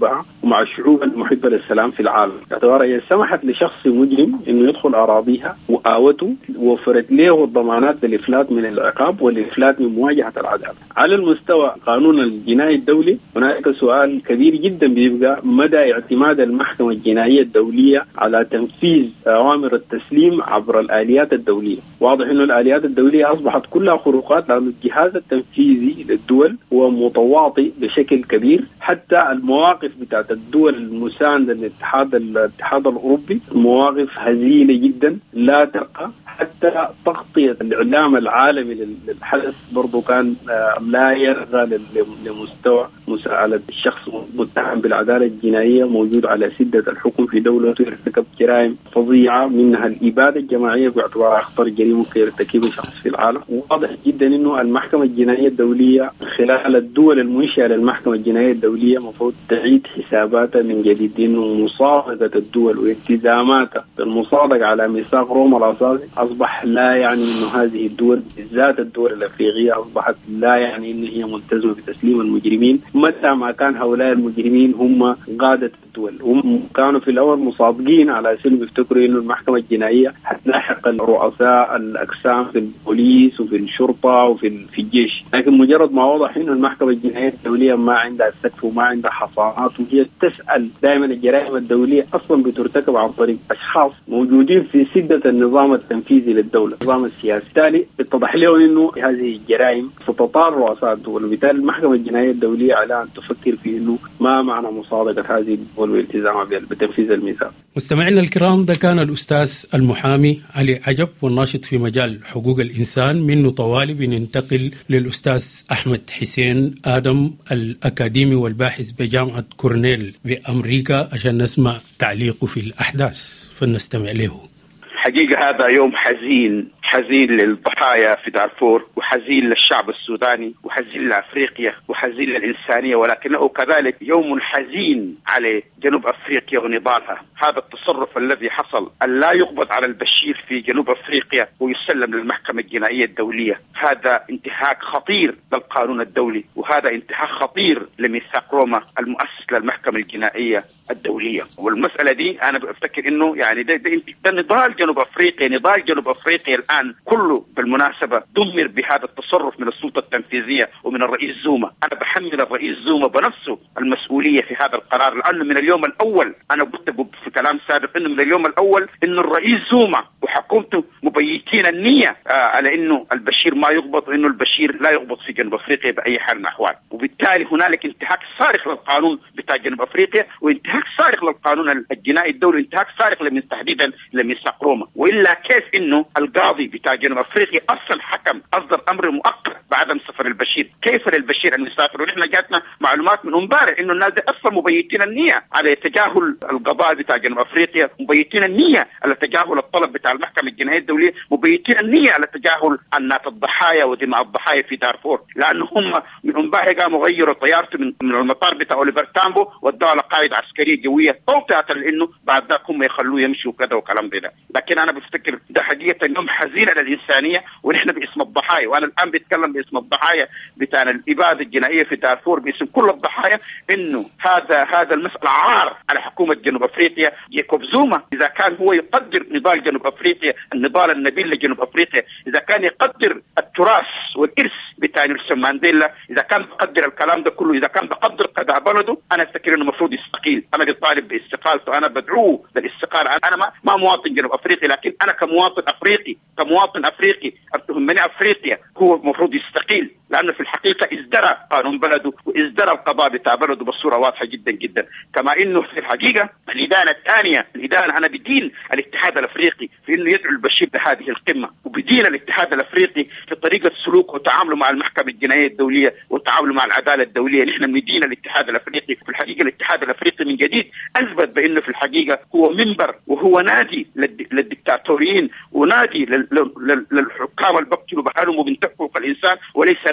[SPEAKER 15] ومع الشعوب المحبة للسلام في العالم. باعتبار هي سمحت لشخص مجرم إنه يدخل أراضيها وآوته ووفرت له الضمانات للإفلات من العقاب والإفلات من مواجهة العدالة. على المستوى قانون الجنائي الدولي هناك سؤال كبير جدا بيبقى مدى اعتماد المحكمة الجنائية الدولية على تنفيذ أوامر التسليم عبر الآليات الدولية. واضح إنه الآليات الدولية أصبحت كلها خروقات، لأن الجهاز التنفيذي للدول هو متواطئ بشكل كبير. حتى المواقف بتاعت الدول المساندة للاتحاد الأوروبي مواقف هزيلة جدا لا ترقى. حتى تغطية الإعلام العالمي للحدث برضو كان لا يرغى لمستوى مساءلة الشخص المتهم بالعدالة الجنائية موجود على سدة الحكم في دولة يرتكب جرائم فظيعة، منها الإبادة الجماعية باعتبارها أخطر جريمة ممكن يرتكبها شخص في العالم. واضح جدا إنه المحكمة الجنائية الدولية خلال الدول المنشئة للمحكمة الجنائية الدولية مفروض تعيد حساباتها من جديد، إنه مصادقة الدول والتزاماتها بالمصادقة على ميثاق روما الأساسي أصبح لا يعني إنه هذه الدول بالذات الدول الأفريقية أصبحت لا يعني إن هي ملتزمة بتسليم المجرمين، متى ما كان هؤلاء المجرمين هم قادة الدول. هم كانوا في الأول مصادقين على أساس يفتكروا إنه المحكمة الجنائية هتلاحق الرؤساء الأقسام في البوليس وفي الشرطة وفي الجيش، لكن مجرد ما وضح إنه المحكمة الجنائية الدولية ما عندها سقف وما عندها حصانات وهي تسأل دائما الجرائم الدولية أصلا بترتكب عن طريق أشخاص موجودين في سدة النظام التنفيذي للدولة، النظام السياسي. بالتالي اتضح له إنه هذه الجرائم ستطال رؤساء الدول، وبالتالي المحكمة الجنائية الدولية على أن تفكر في إنه ما معنى مصادقة هذه الدول والالتزام بتنفيذ الميثاق.
[SPEAKER 6] مستمعينا الكرام، ده كان الأستاذ المحامي علي عجب والناشط في مجال حقوق الإنسان. منه طوالي بننتقل للأستاذ أحمد حسين آدم الأكاديمي والباحث بجامعة كورنيل بأمريكا عشان نسمع تعليقه في الأحداث، فلنستمع له.
[SPEAKER 16] حقيقة هذا يوم حزين للضحايا في دارفور، وحزين للشعب السوداني، وحزين لأفريقيا، وحزين للإنسانية، ولكنه كذلك يوم حزين على جنوب أفريقيا ونضالها. هذا التصرف الذي حصل أن لا يقبض على البشير في جنوب أفريقيا ويسلم للمحكمة الجنائية الدولية، هذا انتهاك خطير للقانون الدولي، وهذا انتهاك خطير لميثاق روما المؤسس للمحكمة الجنائية الدولية. والمسألة دي أنا بفتكر إنه يعني ده نضال جنوب أفريقيا الآن كله بالمناسبة دمر بهذا التصرف من السلطة التنفيذية ومن الرئيس زوما. أنا بحمل الرئيس زوما بنفسه المسؤولية في هذا القرار، لأنه من اليوم الأول أنا قلت في كلام سابق إنه من اليوم الأول إنه الرئيس زوما وحكومته مبيتين النية على إنه البشير ما يقبض، وإنه البشير لا يقبض في جنوب أفريقيا بأي حال من الأحوال. وبالتالي هنالك انتهاك صارخ للقانون بتاع جنوب أفريقيا، وانتهاك صارخ للقانون الجنائي الدولي، انتهاك صارخ تحديدا لميثاق روما. وإلا كيف إنه القاضي بتاع جنوب أفريقيا أصلا حكم أصدر أمر مؤقت بعدم سفر البشير؟ كيف للبشير أن يسافر؟ ونحن جاتنا معلومات من امبارح إنه الناس أصلا مبيتين النية على تجاهل القضاء بتاع جنوب أفريقيا، مبيتين النية على تجاهل الطلب بتاع المحكمة الجنائية الدولية، مبيتين النية على تجاهل أنات الضحايا ودماء الضحايا في دارفور، لأنه هم من امبارح قاموا غيروا طيارته من المطار بتاع أوليفر تامبو ودوا على قاعدة عسكرية جوية توطئة، لأنه بعد ذاك هم يخلوه يمشي وكذا وكلام ده. لكن أنا بفتكر ده حقيقة يوم حزين على الإنسانية، ونحن باسم الضحايا، وأنا الآن بتكلم باسم الضحايا بتاع الإبادة الجنائية في دارفور، باسم كل الضحايا، إنه هذا المسألة عار على حكومة جنوب أفريقيا. جيكوب زوما إذا كان هو يقدر نضال جنوب أفريقيا، النضال النبيل لجنوب أفريقيا، إذا كان يقدر التراث والإرث بتاع نيلسون مانديلا، إذا كان بقدر الكلام ده كله، إذا كان بقدر قضاء بلده، أنا أفتكر إنه المفروض يستقيل. أنا بطالب باستقالته، أنا بدعوه للاستقالة. أنا ما مواطن جنوب أفريقي، لكن أنا كمواطن أفريقي تهمني أفريقيا، هو المفروض يستقيل، لأنه في الحقيقة ازدرى قانون بلده وازدرى القضاء بتاع بلده بصورة واضحة جدا جدا. كما إنه في الحقيقة الإدانة الثانية، أنا بدين الاتحاد الأفريقي في إنه يدعو البشير لهذه القمة، وبدين الاتحاد الأفريقي في طريقة سلوكه وتعامله مع المحكمة الجنائية الدولية وتعامله مع العدالة الدولية. نحن بدين الاتحاد الأفريقي. في الحقيقة الاتحاد الأفريقي من جديد أثبت بأنه في الحقيقة هو منبر وهو نادي للدكتاتوريين، ونادي للحكام اللي بقتلوا بحالهم وبينتهكوا حقوق الإنسان، وليس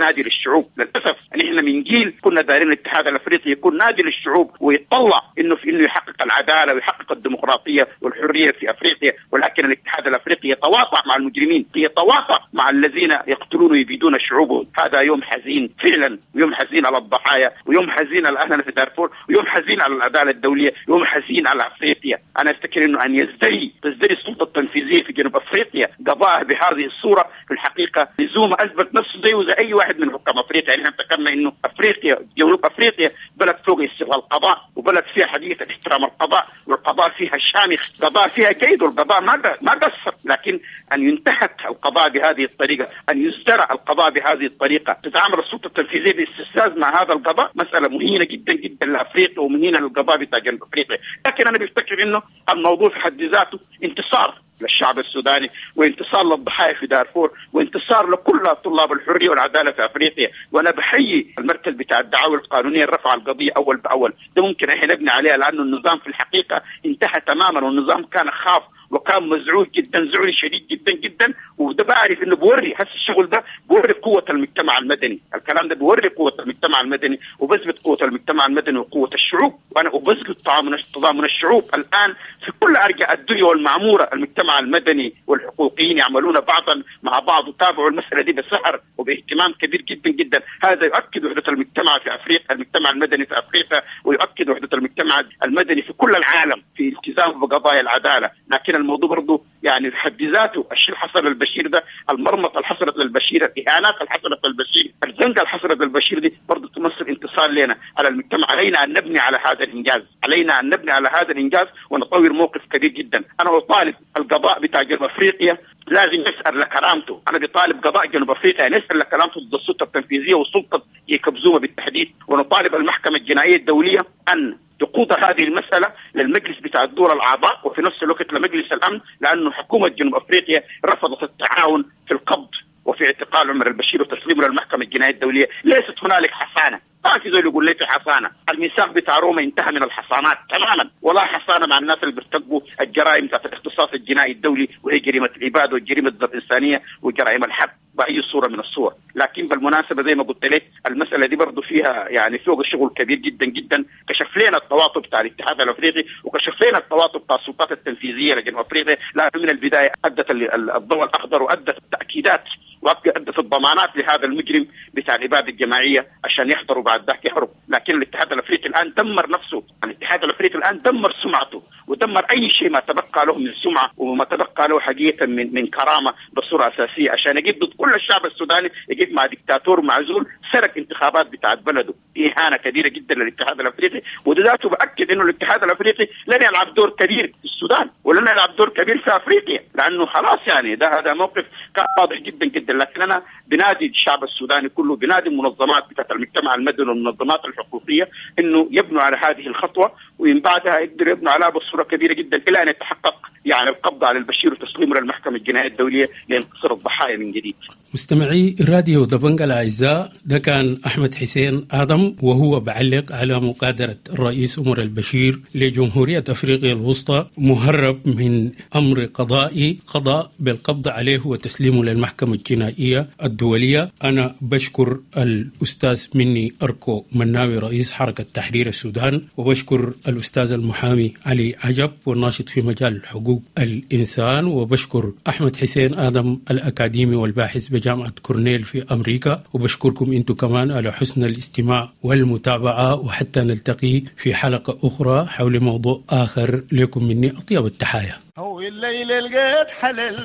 [SPEAKER 16] نادي للشعوب. للاسف احنا من جيل كنا دايرين الاتحاد الافريقي يكون نادي للشعوب ويتطلع انه يحقق العداله ويحقق الديمقراطيه والحريه في افريقيا، ولكن الاتحاد الافريقي يتواطأ مع المجرمين، يتواطأ مع الذين يقتلون ويبيدون شعوبهم. هذا يوم حزين فعلا، ويوم حزين على الضحايا، ويوم حزين على اهلنا في دارفور، ويوم حزين على العداله الدوليه، يوم حزين على افريقيا. انا افتكر انه ان تزدري السلطه التنفيذيه في جنوب افريقيا قضاء بهذه الصوره في الحقيقه زوما اثبت نفسه زي اي واحد من حكام افريقيا. يعني احنا ذكرنا انه افريقيا جنوب افريقيا بلد فوق استغلال القضاء، وبلد فيها حديث احترام القضاء، والقضاء فيها شامخ، القضاء فيها كيد، والقضاء ما قصر. لكن ان ينتهك القضاء بهذه الطريقه، ان يزدرع القضاء بهذه الطريقه، تتعامل السلطه التنفيذيه باستفزاز مع هذا القضاء، مساله مهينه جدا جدا لافريقيا ومهينه للقضاء بتاع جنوب افريقيا. لكن انا بفتكر انه الموضوع في حد ذاته انتصار للشعب السوداني، وانتصار للضحايا في دارفور، وانتصار لكل طلاب الحريه والعداله في افريقيا. وانا بحيي المركز بتاع الدعاوى القانونيه رفع القضيه اول باول، ده ممكن احنا نبني عليها لانه النظام في الحقيقه انتهى تماما، والنظام كان خاف وكان مزعوج جدا، زعل شديد جدا جدا. وده بعرف انه بوري الشغل ده بوري قوه المجتمع المدني، الكلام ده بوري قوه المجتمع المدني وبثبت قوه المجتمع المدني وقوه الشعوب. وانا وبثبت تضامن الشعوب الان في كل ارجاء الدنيا والمعموره. المجتمع المدني والحقوقيين يعملون بعضا مع بعض، وتابعوا المساله دي بسهر وباهتمام كبير جدا جدا. هذا يؤكد وحده المجتمع في افريقيا، المجتمع المدني في افريقيا، ويؤكد وحده المجتمع المدني في كل العالم في التزام بقضايا العداله. لكن الموضوع برضه يعني في حد ذاته الشيء اللي حصل للبشير ده، المرمطه اللي حصلت للبشير، الاهانات اللي حصلت للبشير، الزنقه اللي حصلت للبشير دي برضه تمثل انتصار لنا على المجتمع. علينا ان نبني على هذا الانجاز، علينا ان نبني على هذا الانجاز ونطور موقف كبير جدا. انا بطالب القضاء بتاع جنوب افريقيا لازم يسأل لكرامته. انا بطالب قضاء جنوب افريقيا ان يسأل لكرامته ضد السلطه التنفيذيه وسلطه جيكوب زوما بالتحديد، ونطالب المحكمه الجنائيه الدوليه ان تقود هذه المسألة للمجلس بتاع الدول الأعضاء، وفي نفس الوقت لمجلس الأمن، لأنه حكومة جنوب أفريقيا رفضت التعاون في القبض وفي اعتقال عمر البشير وتسليمه للمحكمة الجنائية الدولية. ليست هنالك حصانة، ما في زول يقول لي في حصانة. الميثاق بتاع روما انتهى من الحصانات تماما، ولا حصانة مع الناس اللي بيرتكبوا الجرائم بتاعت الاختصاص الجنائي الدولي، وهي جريمة الإبادة وجريمة ضد الإنسانية وجرائم الحرب بأي صورة من الصور. لكن بالمناسبة زي ما قلت لك المسألة دي برضو فيها يعني فوق شغل كبير جدا جدا. كشف لنا التواطؤ بتاع الاتحاد الأفريقي، وكشف لنا التواطؤ بتاع السلطات التنفيذية لجنوب أفريقيا، لأن من البداية أدت الضوء الأخضر وأدت التأكيدات وأدت الضمانات لهذا المجرم بتاع الإبادة الجماعية عشان يحضروا بعد ذاك يهرب. لكن الاتحاد الأفريقي الآن دمر نفسه، الاتحاد الأفريقي الآن دمر سمعته ودمر أي شيء ما تبقى له من سمعة وما تبقى له حقيقة من كرامة بصورة أساسية، عشان يجيب ضد كل الشعب السوداني، يجيب مع دكتاتور معزول سرق انتخابات بتاعت بلده. إهانة كبيرة جدا للاتحاد الأفريقي، وذاته بأكد إنه الاتحاد الأفريقي لن يلعب دور كبير في السودان ولن يلعب دور كبير في أفريقيا، لأنه خلاص يعني هذا موقف كان واضح جدا جدا. لكن أنا بنادي الشعب السوداني كله، بنادي المنظمات بتاعت المجتمع المدني والمنظمات الحقوقية إنه يبنوا على هذه الخطوة، ومن بعدها يقدروا يبنوا عليها بصورة كبيرة جدا إلى أن يتحقق يعني القبض على البشير وتسليمه للمحكمة الجنائية الدولية لإنقاذ الضحايا من جديد.
[SPEAKER 6] مستمعي راديو دبنجة الأعزاء، ده كان أحمد حسين آدم وهو بعلق على مقادرة الرئيس عمر البشير لجمهورية أفريقيا الوسطى، مهرب من أمر قضائي قضاء بالقبض عليه وتسليمه للمحكمة الجنائية الدولية. أنا بشكر الأستاذ مني أركو مناوي رئيس حركة تحرير السودان، وبشكر الأستاذ المحامي علي عجب والناشط في مجال حقوق الإنسان، وبشكر أحمد حسين آدم الأكاديمي والباحث بجامعة كورنيل في أمريكا، وبشكركم أنتم كمان على حسن الاستماع والمتابعة، وحتى نلتقي في حلقة أخرى حول موضوع آخر. لكم مني أطيب التحايا.
[SPEAKER 17] هو الليل لقيت حلل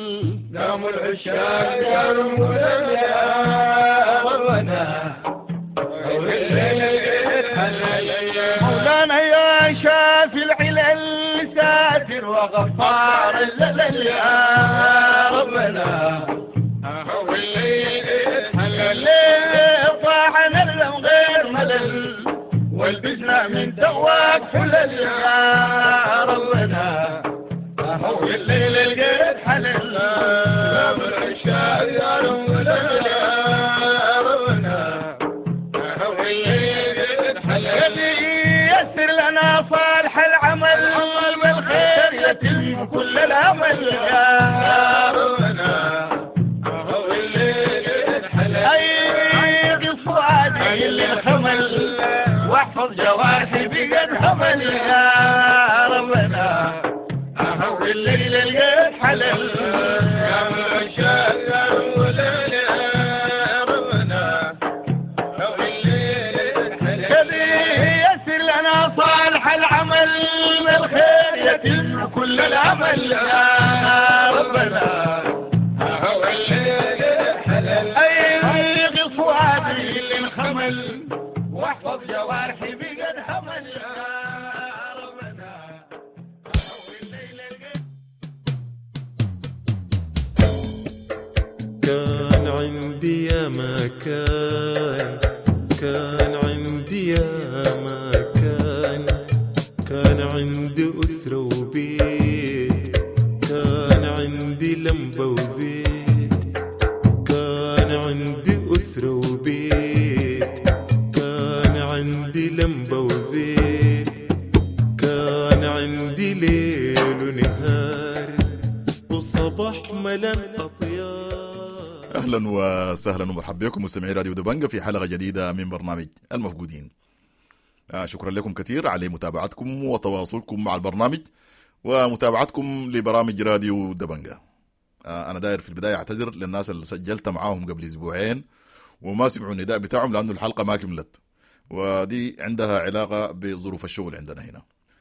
[SPEAKER 17] دام العشاق قالوا مولانا، هو الليل لقيت حلل مولانا يا شافي العلل ساتر وغفار الزلل يا ربنا، هو الليل لقيت حلل طاحنا لهم غير ملل والبسنا من تواك حلل يا ربنا، هو الليل لقيت حلل دام العشاق قالوا مولانا يا ربنا، هو الليل لقيت حلل يسر لنا صالح العمل بالخير يتم كل الامل يا ربنا، هو الليل لقيت حلل الحلال يا مشاعر وليل ربنا لو الليل الحلال يسر لنا صالح العمل بالخير يتم كل العمل يا ربنا هو الليل الحلال أي قصوا هذه للخمل واحفظ جوارحي بقد حمل
[SPEAKER 1] كان عندي يا مكان كان عندي يا مكان كان عندي أسرة وبيت كان عندي لمبة وزيت كان عندي أسرة وبيت كان عندي لمبة وزيت كان عندي ليل ونهار وصباح ملان أطيار.
[SPEAKER 11] أهلا وسهلا ومرحبا بكم مستمعي راديو دبنجة في حلقة جديدة من برنامج المفقودين. شكرا لكم كثير على متابعتكم وتواصلكم مع البرنامج ومتابعتكم لبرامج راديو دبنجة. أنا داير في البداية أعتذر للناس اللي سجلت معاهم قبل أسبوعين وما سمعوا النداء بتاعهم لأنه الحلقة ما كملت، ودي عندها علاقة بظروف الشغل عندنا هنا.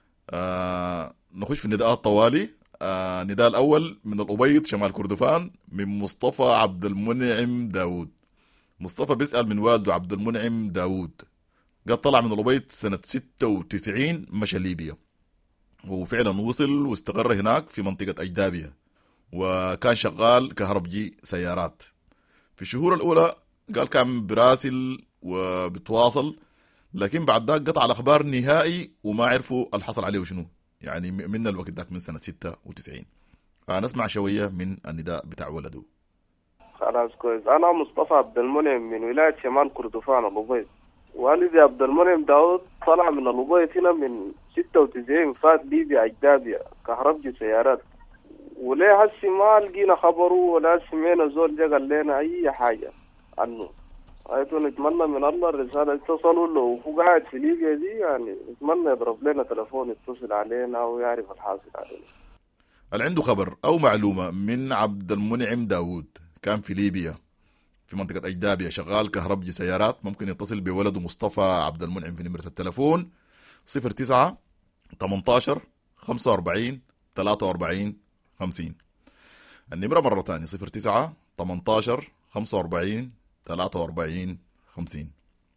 [SPEAKER 11] نخش في النداءات طوالي. نداء الأول من الأبيض شمال كردفان من مصطفى عبد المنعم داود. مصطفى بيسأل من والده عبد المنعم داود، قد طلع من الأبيض سنة 96 مشى ليبيا، وفعلا وصل واستقر هناك في منطقة أجدابية، وكان شغال كهربجي سيارات. في الشهور الأولى قال كان براسل وبتواصل، لكن بعد ذاك قطع الأخبار نهائي وما عرفوا الحصل عليه وشنو، يعني من الوقت ذاك من سنة 96. نسمع شوية من النداء بتاع ولده.
[SPEAKER 18] خلاص كويس. أنا مصطفى عبد المنعم من ولاية شمال كردفان الأبيض. والدي عبد المنعم داود طلع من الأبيض هنا من 96، فات ليبيا أجدابيا كهربجي سيارات، وليه هسي ما لقينا خبره ولا سمعنا زول جا قال لنا أي حاجة عنه. أيضا نتمنى من الله الرسالة اتصلوا له وهو قاعد في ليبيا دي، يعني نتمنى يضرب لنا تلفون يتصل علينا ويعرف الحاصل علينا.
[SPEAKER 11] هل عنده خبر أو معلومة من عبد المنعم داود كان في ليبيا في منطقة أجدابية شغال كهربجي سيارات؟ ممكن يتصل بولده مصطفى عبد المنعم في نمرة التلفون 09 18 45 43 50. النمرة مرة ثانية 09 18 45 43 50.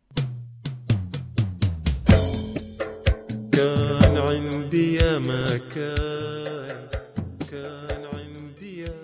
[SPEAKER 1] كان عندي يا مكان كان عندي يا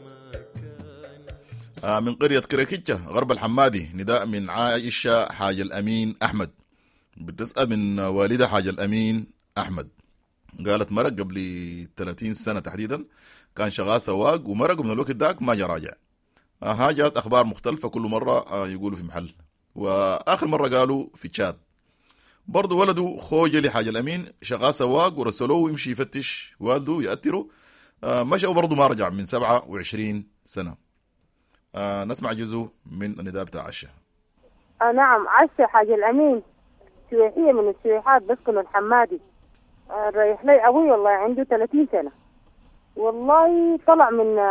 [SPEAKER 1] مكان.
[SPEAKER 11] من قرية كريكيتشا غرب الحمادي نداء من عائشة حاج الأمين أحمد، بتسأل من والدة حاج الأمين أحمد. قالت مرق قبل 30 سنة تحديدا كان شغال سواق ومرق من الوقت داك ما جا راجع. جات أخبار مختلفة كل مرة يقولوا في محل، وآخر مرة قالوا في تشاد. برضو ولده خوجلي حاج الأمين شغال سواق ورسلوه يمشي يفتش والده يأثره، مشى وبرضو ما رجع من 27 سنة. نسمع جزء من النداء بتاع عشة.
[SPEAKER 19] نعم، عشة حاج الأمين سويحية من السويحات بسكن الحمادي. رايح لي أبوي والله عنده 30 سنة، والله طلع من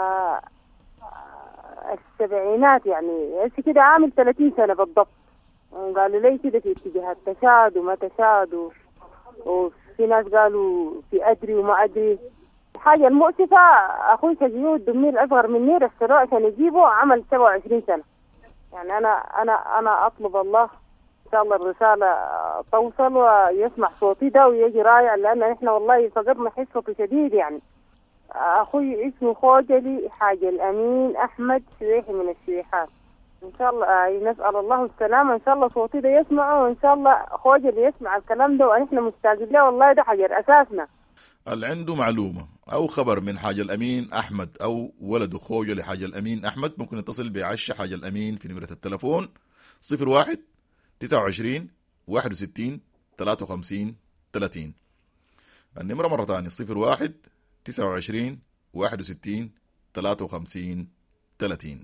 [SPEAKER 19] السبعينات، يعني هسه كده عامل 30 سنة بالضبط. قالوا لي كده في اتجاهات تشاد وما تشاد، وفي ناس قالوا في أدري وما أدري. الحاجة المؤسفة أخوي سجيو الدمير الأصغر مني رسلوه عشان يجيبه، عمل 27 سنة. يعني أنا أطلب الله إن شاء الله الرسالة توصل ويسمع صوتي ده ويجي رايع، لأن إحنا والله فقدنا حصته شديد. يعني أخوي اسمه خوجلي حاج الأمين أحمد سويحي من السويحات. إن شاء الله نسأل الله السلامة، إن شاء الله صوتي ده يسمعه، وإن شاء الله خوجلي يسمع الكلام ده، وإحنا مستعجلين له والله، ده حجر أساسنا.
[SPEAKER 11] هل عنده معلومة أو خبر من حاج الأمين أحمد أو ولده خوجلي حاج الأمين أحمد؟ ممكن يتصل بعشة حاج الأمين في نمرة التلفون 01 29 61 53 30. النمرة مرة ثانية 01 29 61 53 30.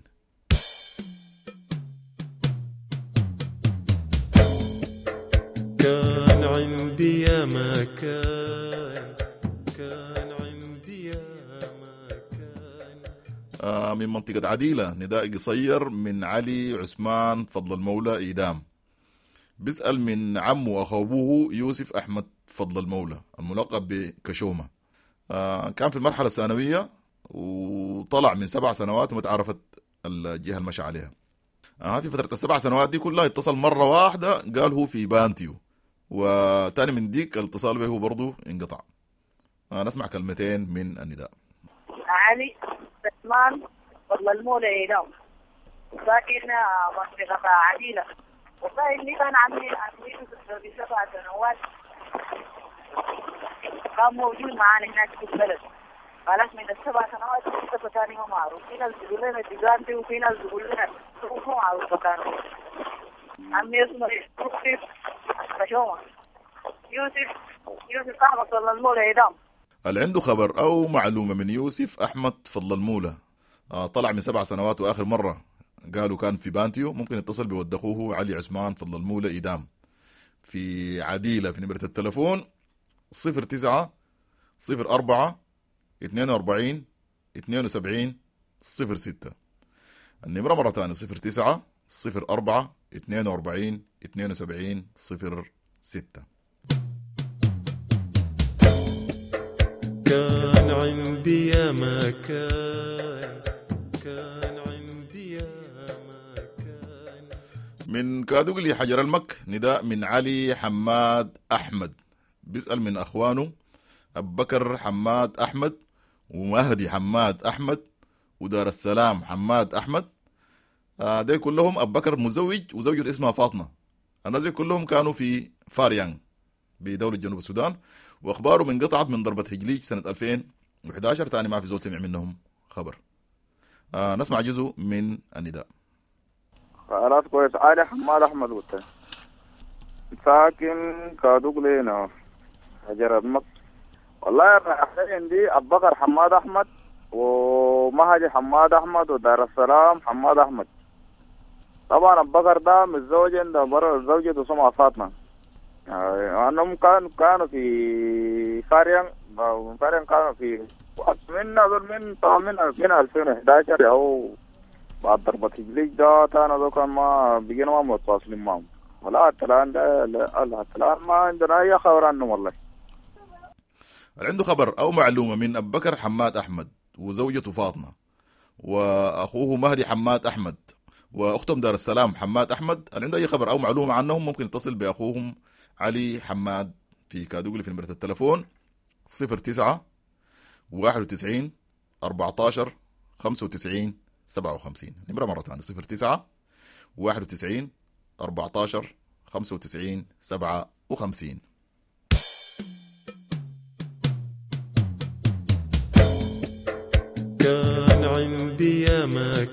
[SPEAKER 1] كان عندي يا مكان كان عندي يا مكان.
[SPEAKER 11] من منطقة عديلة نداء قصير من علي عثمان فضل المولى إيدام. بيسأل من عمه وأخوه يوسف أحمد فضل المولى الملقب بكشومة. كان في المرحلة الثانوية وطلع من 7 سنوات وما تعرفت الجهة المشى عليها. في فترة ال7 سنوات دي كلها اتصل مرة واحدة قال هو في بانتيو، وتاني من ديك الاتصال به برضو انقطع. نسمع كلمتين من النداء.
[SPEAKER 20] علي عثمان فضل المولى إيدام، ساكن منطقة عديلة. والله اللي كان عاملين ب7 سنوات كان موجود معانا هناك في البلد. خلاص من ال7 سنوات لسه ثاني ما معروف. في ناس بيقول لنا تجارتي وفي ناس بيقول لنا ما معروف مكانه. عمي اسمه يوسف كشومة. يوسف أحمد فضل المولى إيدام.
[SPEAKER 11] اللي عنده خبر أو معلومة من يوسف أحمد فضل المولى طلع من 7 سنوات وآخر مرة قالوا كان في بانتيو، ممكن يتصل بولد أخوه علي عثمان فضل المولى إيدام في عديلة في نمرة التلفون 09 04 42 72 06. النمرة مرة ثانية 09 04 42 72 06.
[SPEAKER 1] كان عندي يا ما كان عندي يا ما كان.
[SPEAKER 11] من كادوغلي حجر المك نداء من علي حماد أحمد. بيسأل من أخوانه أبو بكر حماد أحمد ومهدي حماد أحمد ودار السلام حماد أحمد. دي كلهم أبو بكر مزوج وزوجته اسمها فاطمة. الناس دي كلهم كانوا في فاريانغ بدولة جنوب السودان، واخباره من قطعت من ضربة هجليج سنة 2011. تاني ما في زول سمع منهم خبر. نسمع جزء من النداء.
[SPEAKER 18] خلاص كويس. علي حماد احمد وتا ساكن كادوغلينا حجر المك. والله الرحلين دي ابو بكر حماد احمد ومهدي حماد احمد ودار السلام حماد احمد. طبعا ابو بكر ده متزوج عند زوجته اسمها فاطمه. انهم كانوا في فاريان كانوا في من 2011 او بعد ضربة هجليج ده تانا كان ما بقينا ما متواصلين معهم ولا حتى الان ما عندنا اي خبر عنهم. والله
[SPEAKER 11] عنده خبر او معلومة من ابو بكر حماد احمد وزوجته فاطمة واخوه مهدي حماد احمد واختهم دار السلام حماد احمد، اللي عنده اي خبر او معلومة عنهم ممكن يتصل باخوهم علي حماد في كادوغلي في نمرة التلفون 09 91 14 95 57. نمرة مرة ثانية 09 91 14 95 57.
[SPEAKER 1] كان عندي يا ما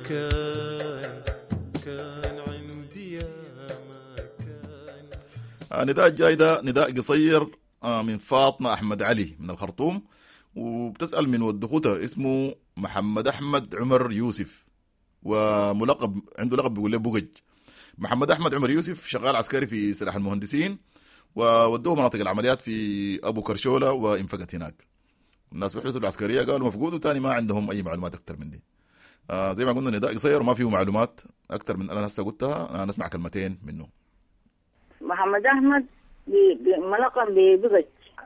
[SPEAKER 1] كان عندي يا ما كان.
[SPEAKER 11] نداء جاي ده نداء قصير من فاطمة أحمد علي من الخرطوم، وبتسأل من ود أخوتها اسمه محمد أحمد عمر يوسف، وملقب عنده لقب بيقول له بوغج. محمد أحمد عمر يوسف شغال عسكري في سلاح المهندسين، وودوه مناطق العمليات في أبو كرشولة وانفقت هناك. الناس بيحرسوا العسكرية قالوا مفقود، وتاني ما عندهم أي معلومات أكتر من دي. زي ما قلنا نداء قصير وما فيه معلومات أكتر من أنا هسه قلتها. نسمع كلمتين منه.
[SPEAKER 20] محمد أحمد ملقب ببوغج،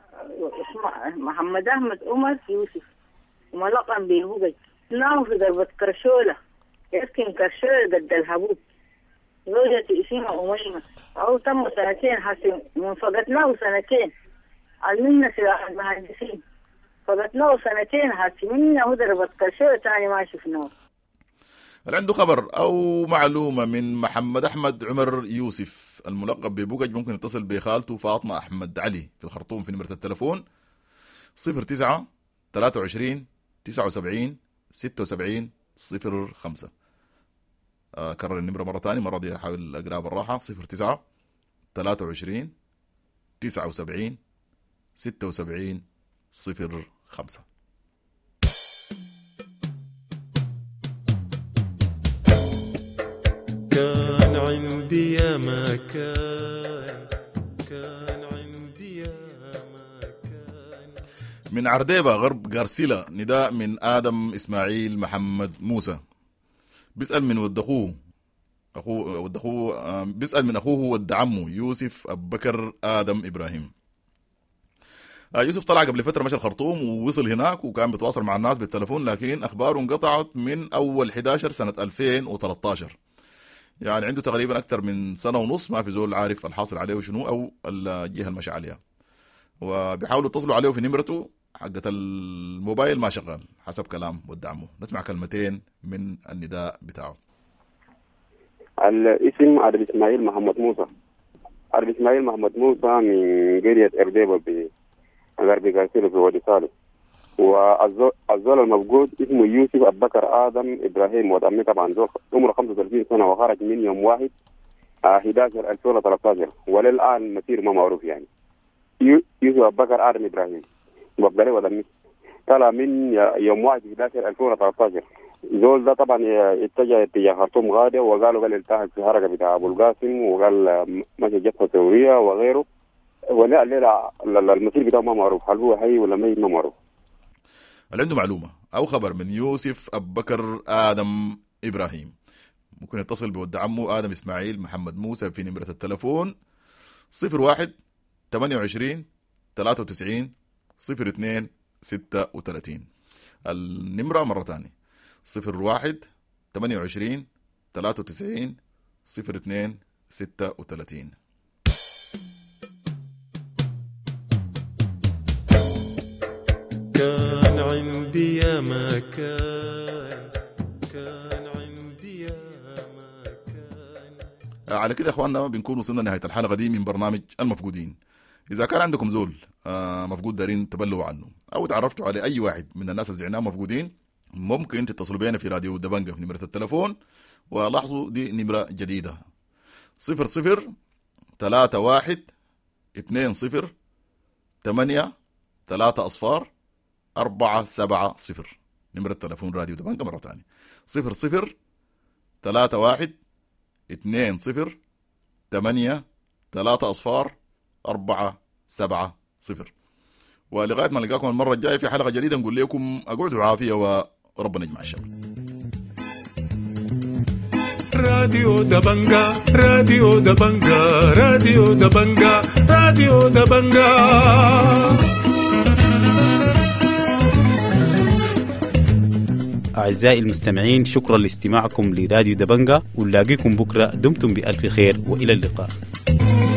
[SPEAKER 20] محمد أحمد عمر يوسف ملقب ببوغج. نام في ضربة كرشولة، يسكن كرشولة قد الهبوط. زوجتي اسمها أميمة، أو تم 2 حسن من فقدناه 2 علمنا سلاح المهندسين، فقدناه 2 حسن منه ضربة كرشولة تاني ما شفناه.
[SPEAKER 11] هل عنده خبر أو معلومة من محمد أحمد عمر يوسف الملقب ببوغج ممكن يتصل بخالته فاطمة أحمد علي في الخرطوم في نمرة التلفون 09 23 79 76 05. كرر النمرة مرة تانية، مرة دي أحاول أقرأها بالراحة 09 23 79 76 05.
[SPEAKER 1] كان عندي يا ما كان عندي يا ما كان.
[SPEAKER 11] من عرديبة غرب غارسيلا نداء من آدم إسماعيل محمد موسى بيسأل من ود أخوه بيسأل من أخوه ود عمه يوسف أبو بكر آدم إبراهيم. يوسف طلع قبل فترة مشى الخرطوم ووصل هناك وكان بيتواصل مع الناس بالتلفون، لكن أخباره انقطعت من أول 11 سنة 2013. يعني عنده تقريبا أكثر من سنة ونص ما في زول عارف الحاصل عليه شنو أو الجهة المشى عليها، وبيحاولوا يتصلوا عليه في نمرته حقت الموبايل ما شغال حسب كلام ود عمه. نسمع كلمتين من النداء بتاعه.
[SPEAKER 21] الاسم عبد إسماعيل محمد موسى. عبد إسماعيل محمد موسى من قرية إرديبة بغرب غارسيلا في وادي صالح، والزول المفقود اسمه يوسف أبو بكر آدم إبراهيم، وتأمي طبعا زول عمره 35 سنة وخرج من يوم 1/11/2013 وللآن مسير ما معروف. يعني يوسف أبو بكر آدم إبراهيم وقبله وتأمي طلع من يوم 1/11/2013. زول ده طبعا اتجاه خرطوم غادة، وقالوا قال التحق في حركة بتاع أبو القاسم، وقال مشي جبهة ثورية وغيره، ولا الليلة المسير بتاعه ما معروف، هل هو حي ولا ميت ما معروف.
[SPEAKER 11] اللي عنده معلومة أو خبر من يوسف أبو بكر آدم إبراهيم ممكن يتصل بود عمه آدم إسماعيل محمد موسى في نمرة التلفون 01-28-93-02-36. النمرة مرة تانية 01-28-93-02-36.
[SPEAKER 1] كان عندي يا مكان، كان عندي يا مكان.
[SPEAKER 11] على كده يا اخواننا بنكون وصلنا نهاية الحلقة دي من برنامج المفقودين. إذا كان عندكم زول مفقود دارين تبلوا عنه أو تعرفتوا على أي واحد من الناس اللي زعناهم مفقودين، ممكن تتصلوا بينا في راديو دبنجة في نمرة التلفون. ولاحظوا دي نمرة جديدة 00-31-2-0-8-3-470. نمرة التلفون راديو دبنجة مرة تانية 00-31-2-0-8-3-470. ولغاية ما نلقاكم المرة الجاية في حلقة جديدة نقول لكم أقعدوا عافية وربنا يجمع الشر.
[SPEAKER 1] راديو دبنجة، راديو دبنجة، راديو دبنجة، راديو دبنجة.
[SPEAKER 22] أعزائي المستمعين، شكرا لاستماعكم لراديو دبنجة، ونلاقيكم بكرة. دمتم بألف خير وإلى اللقاء.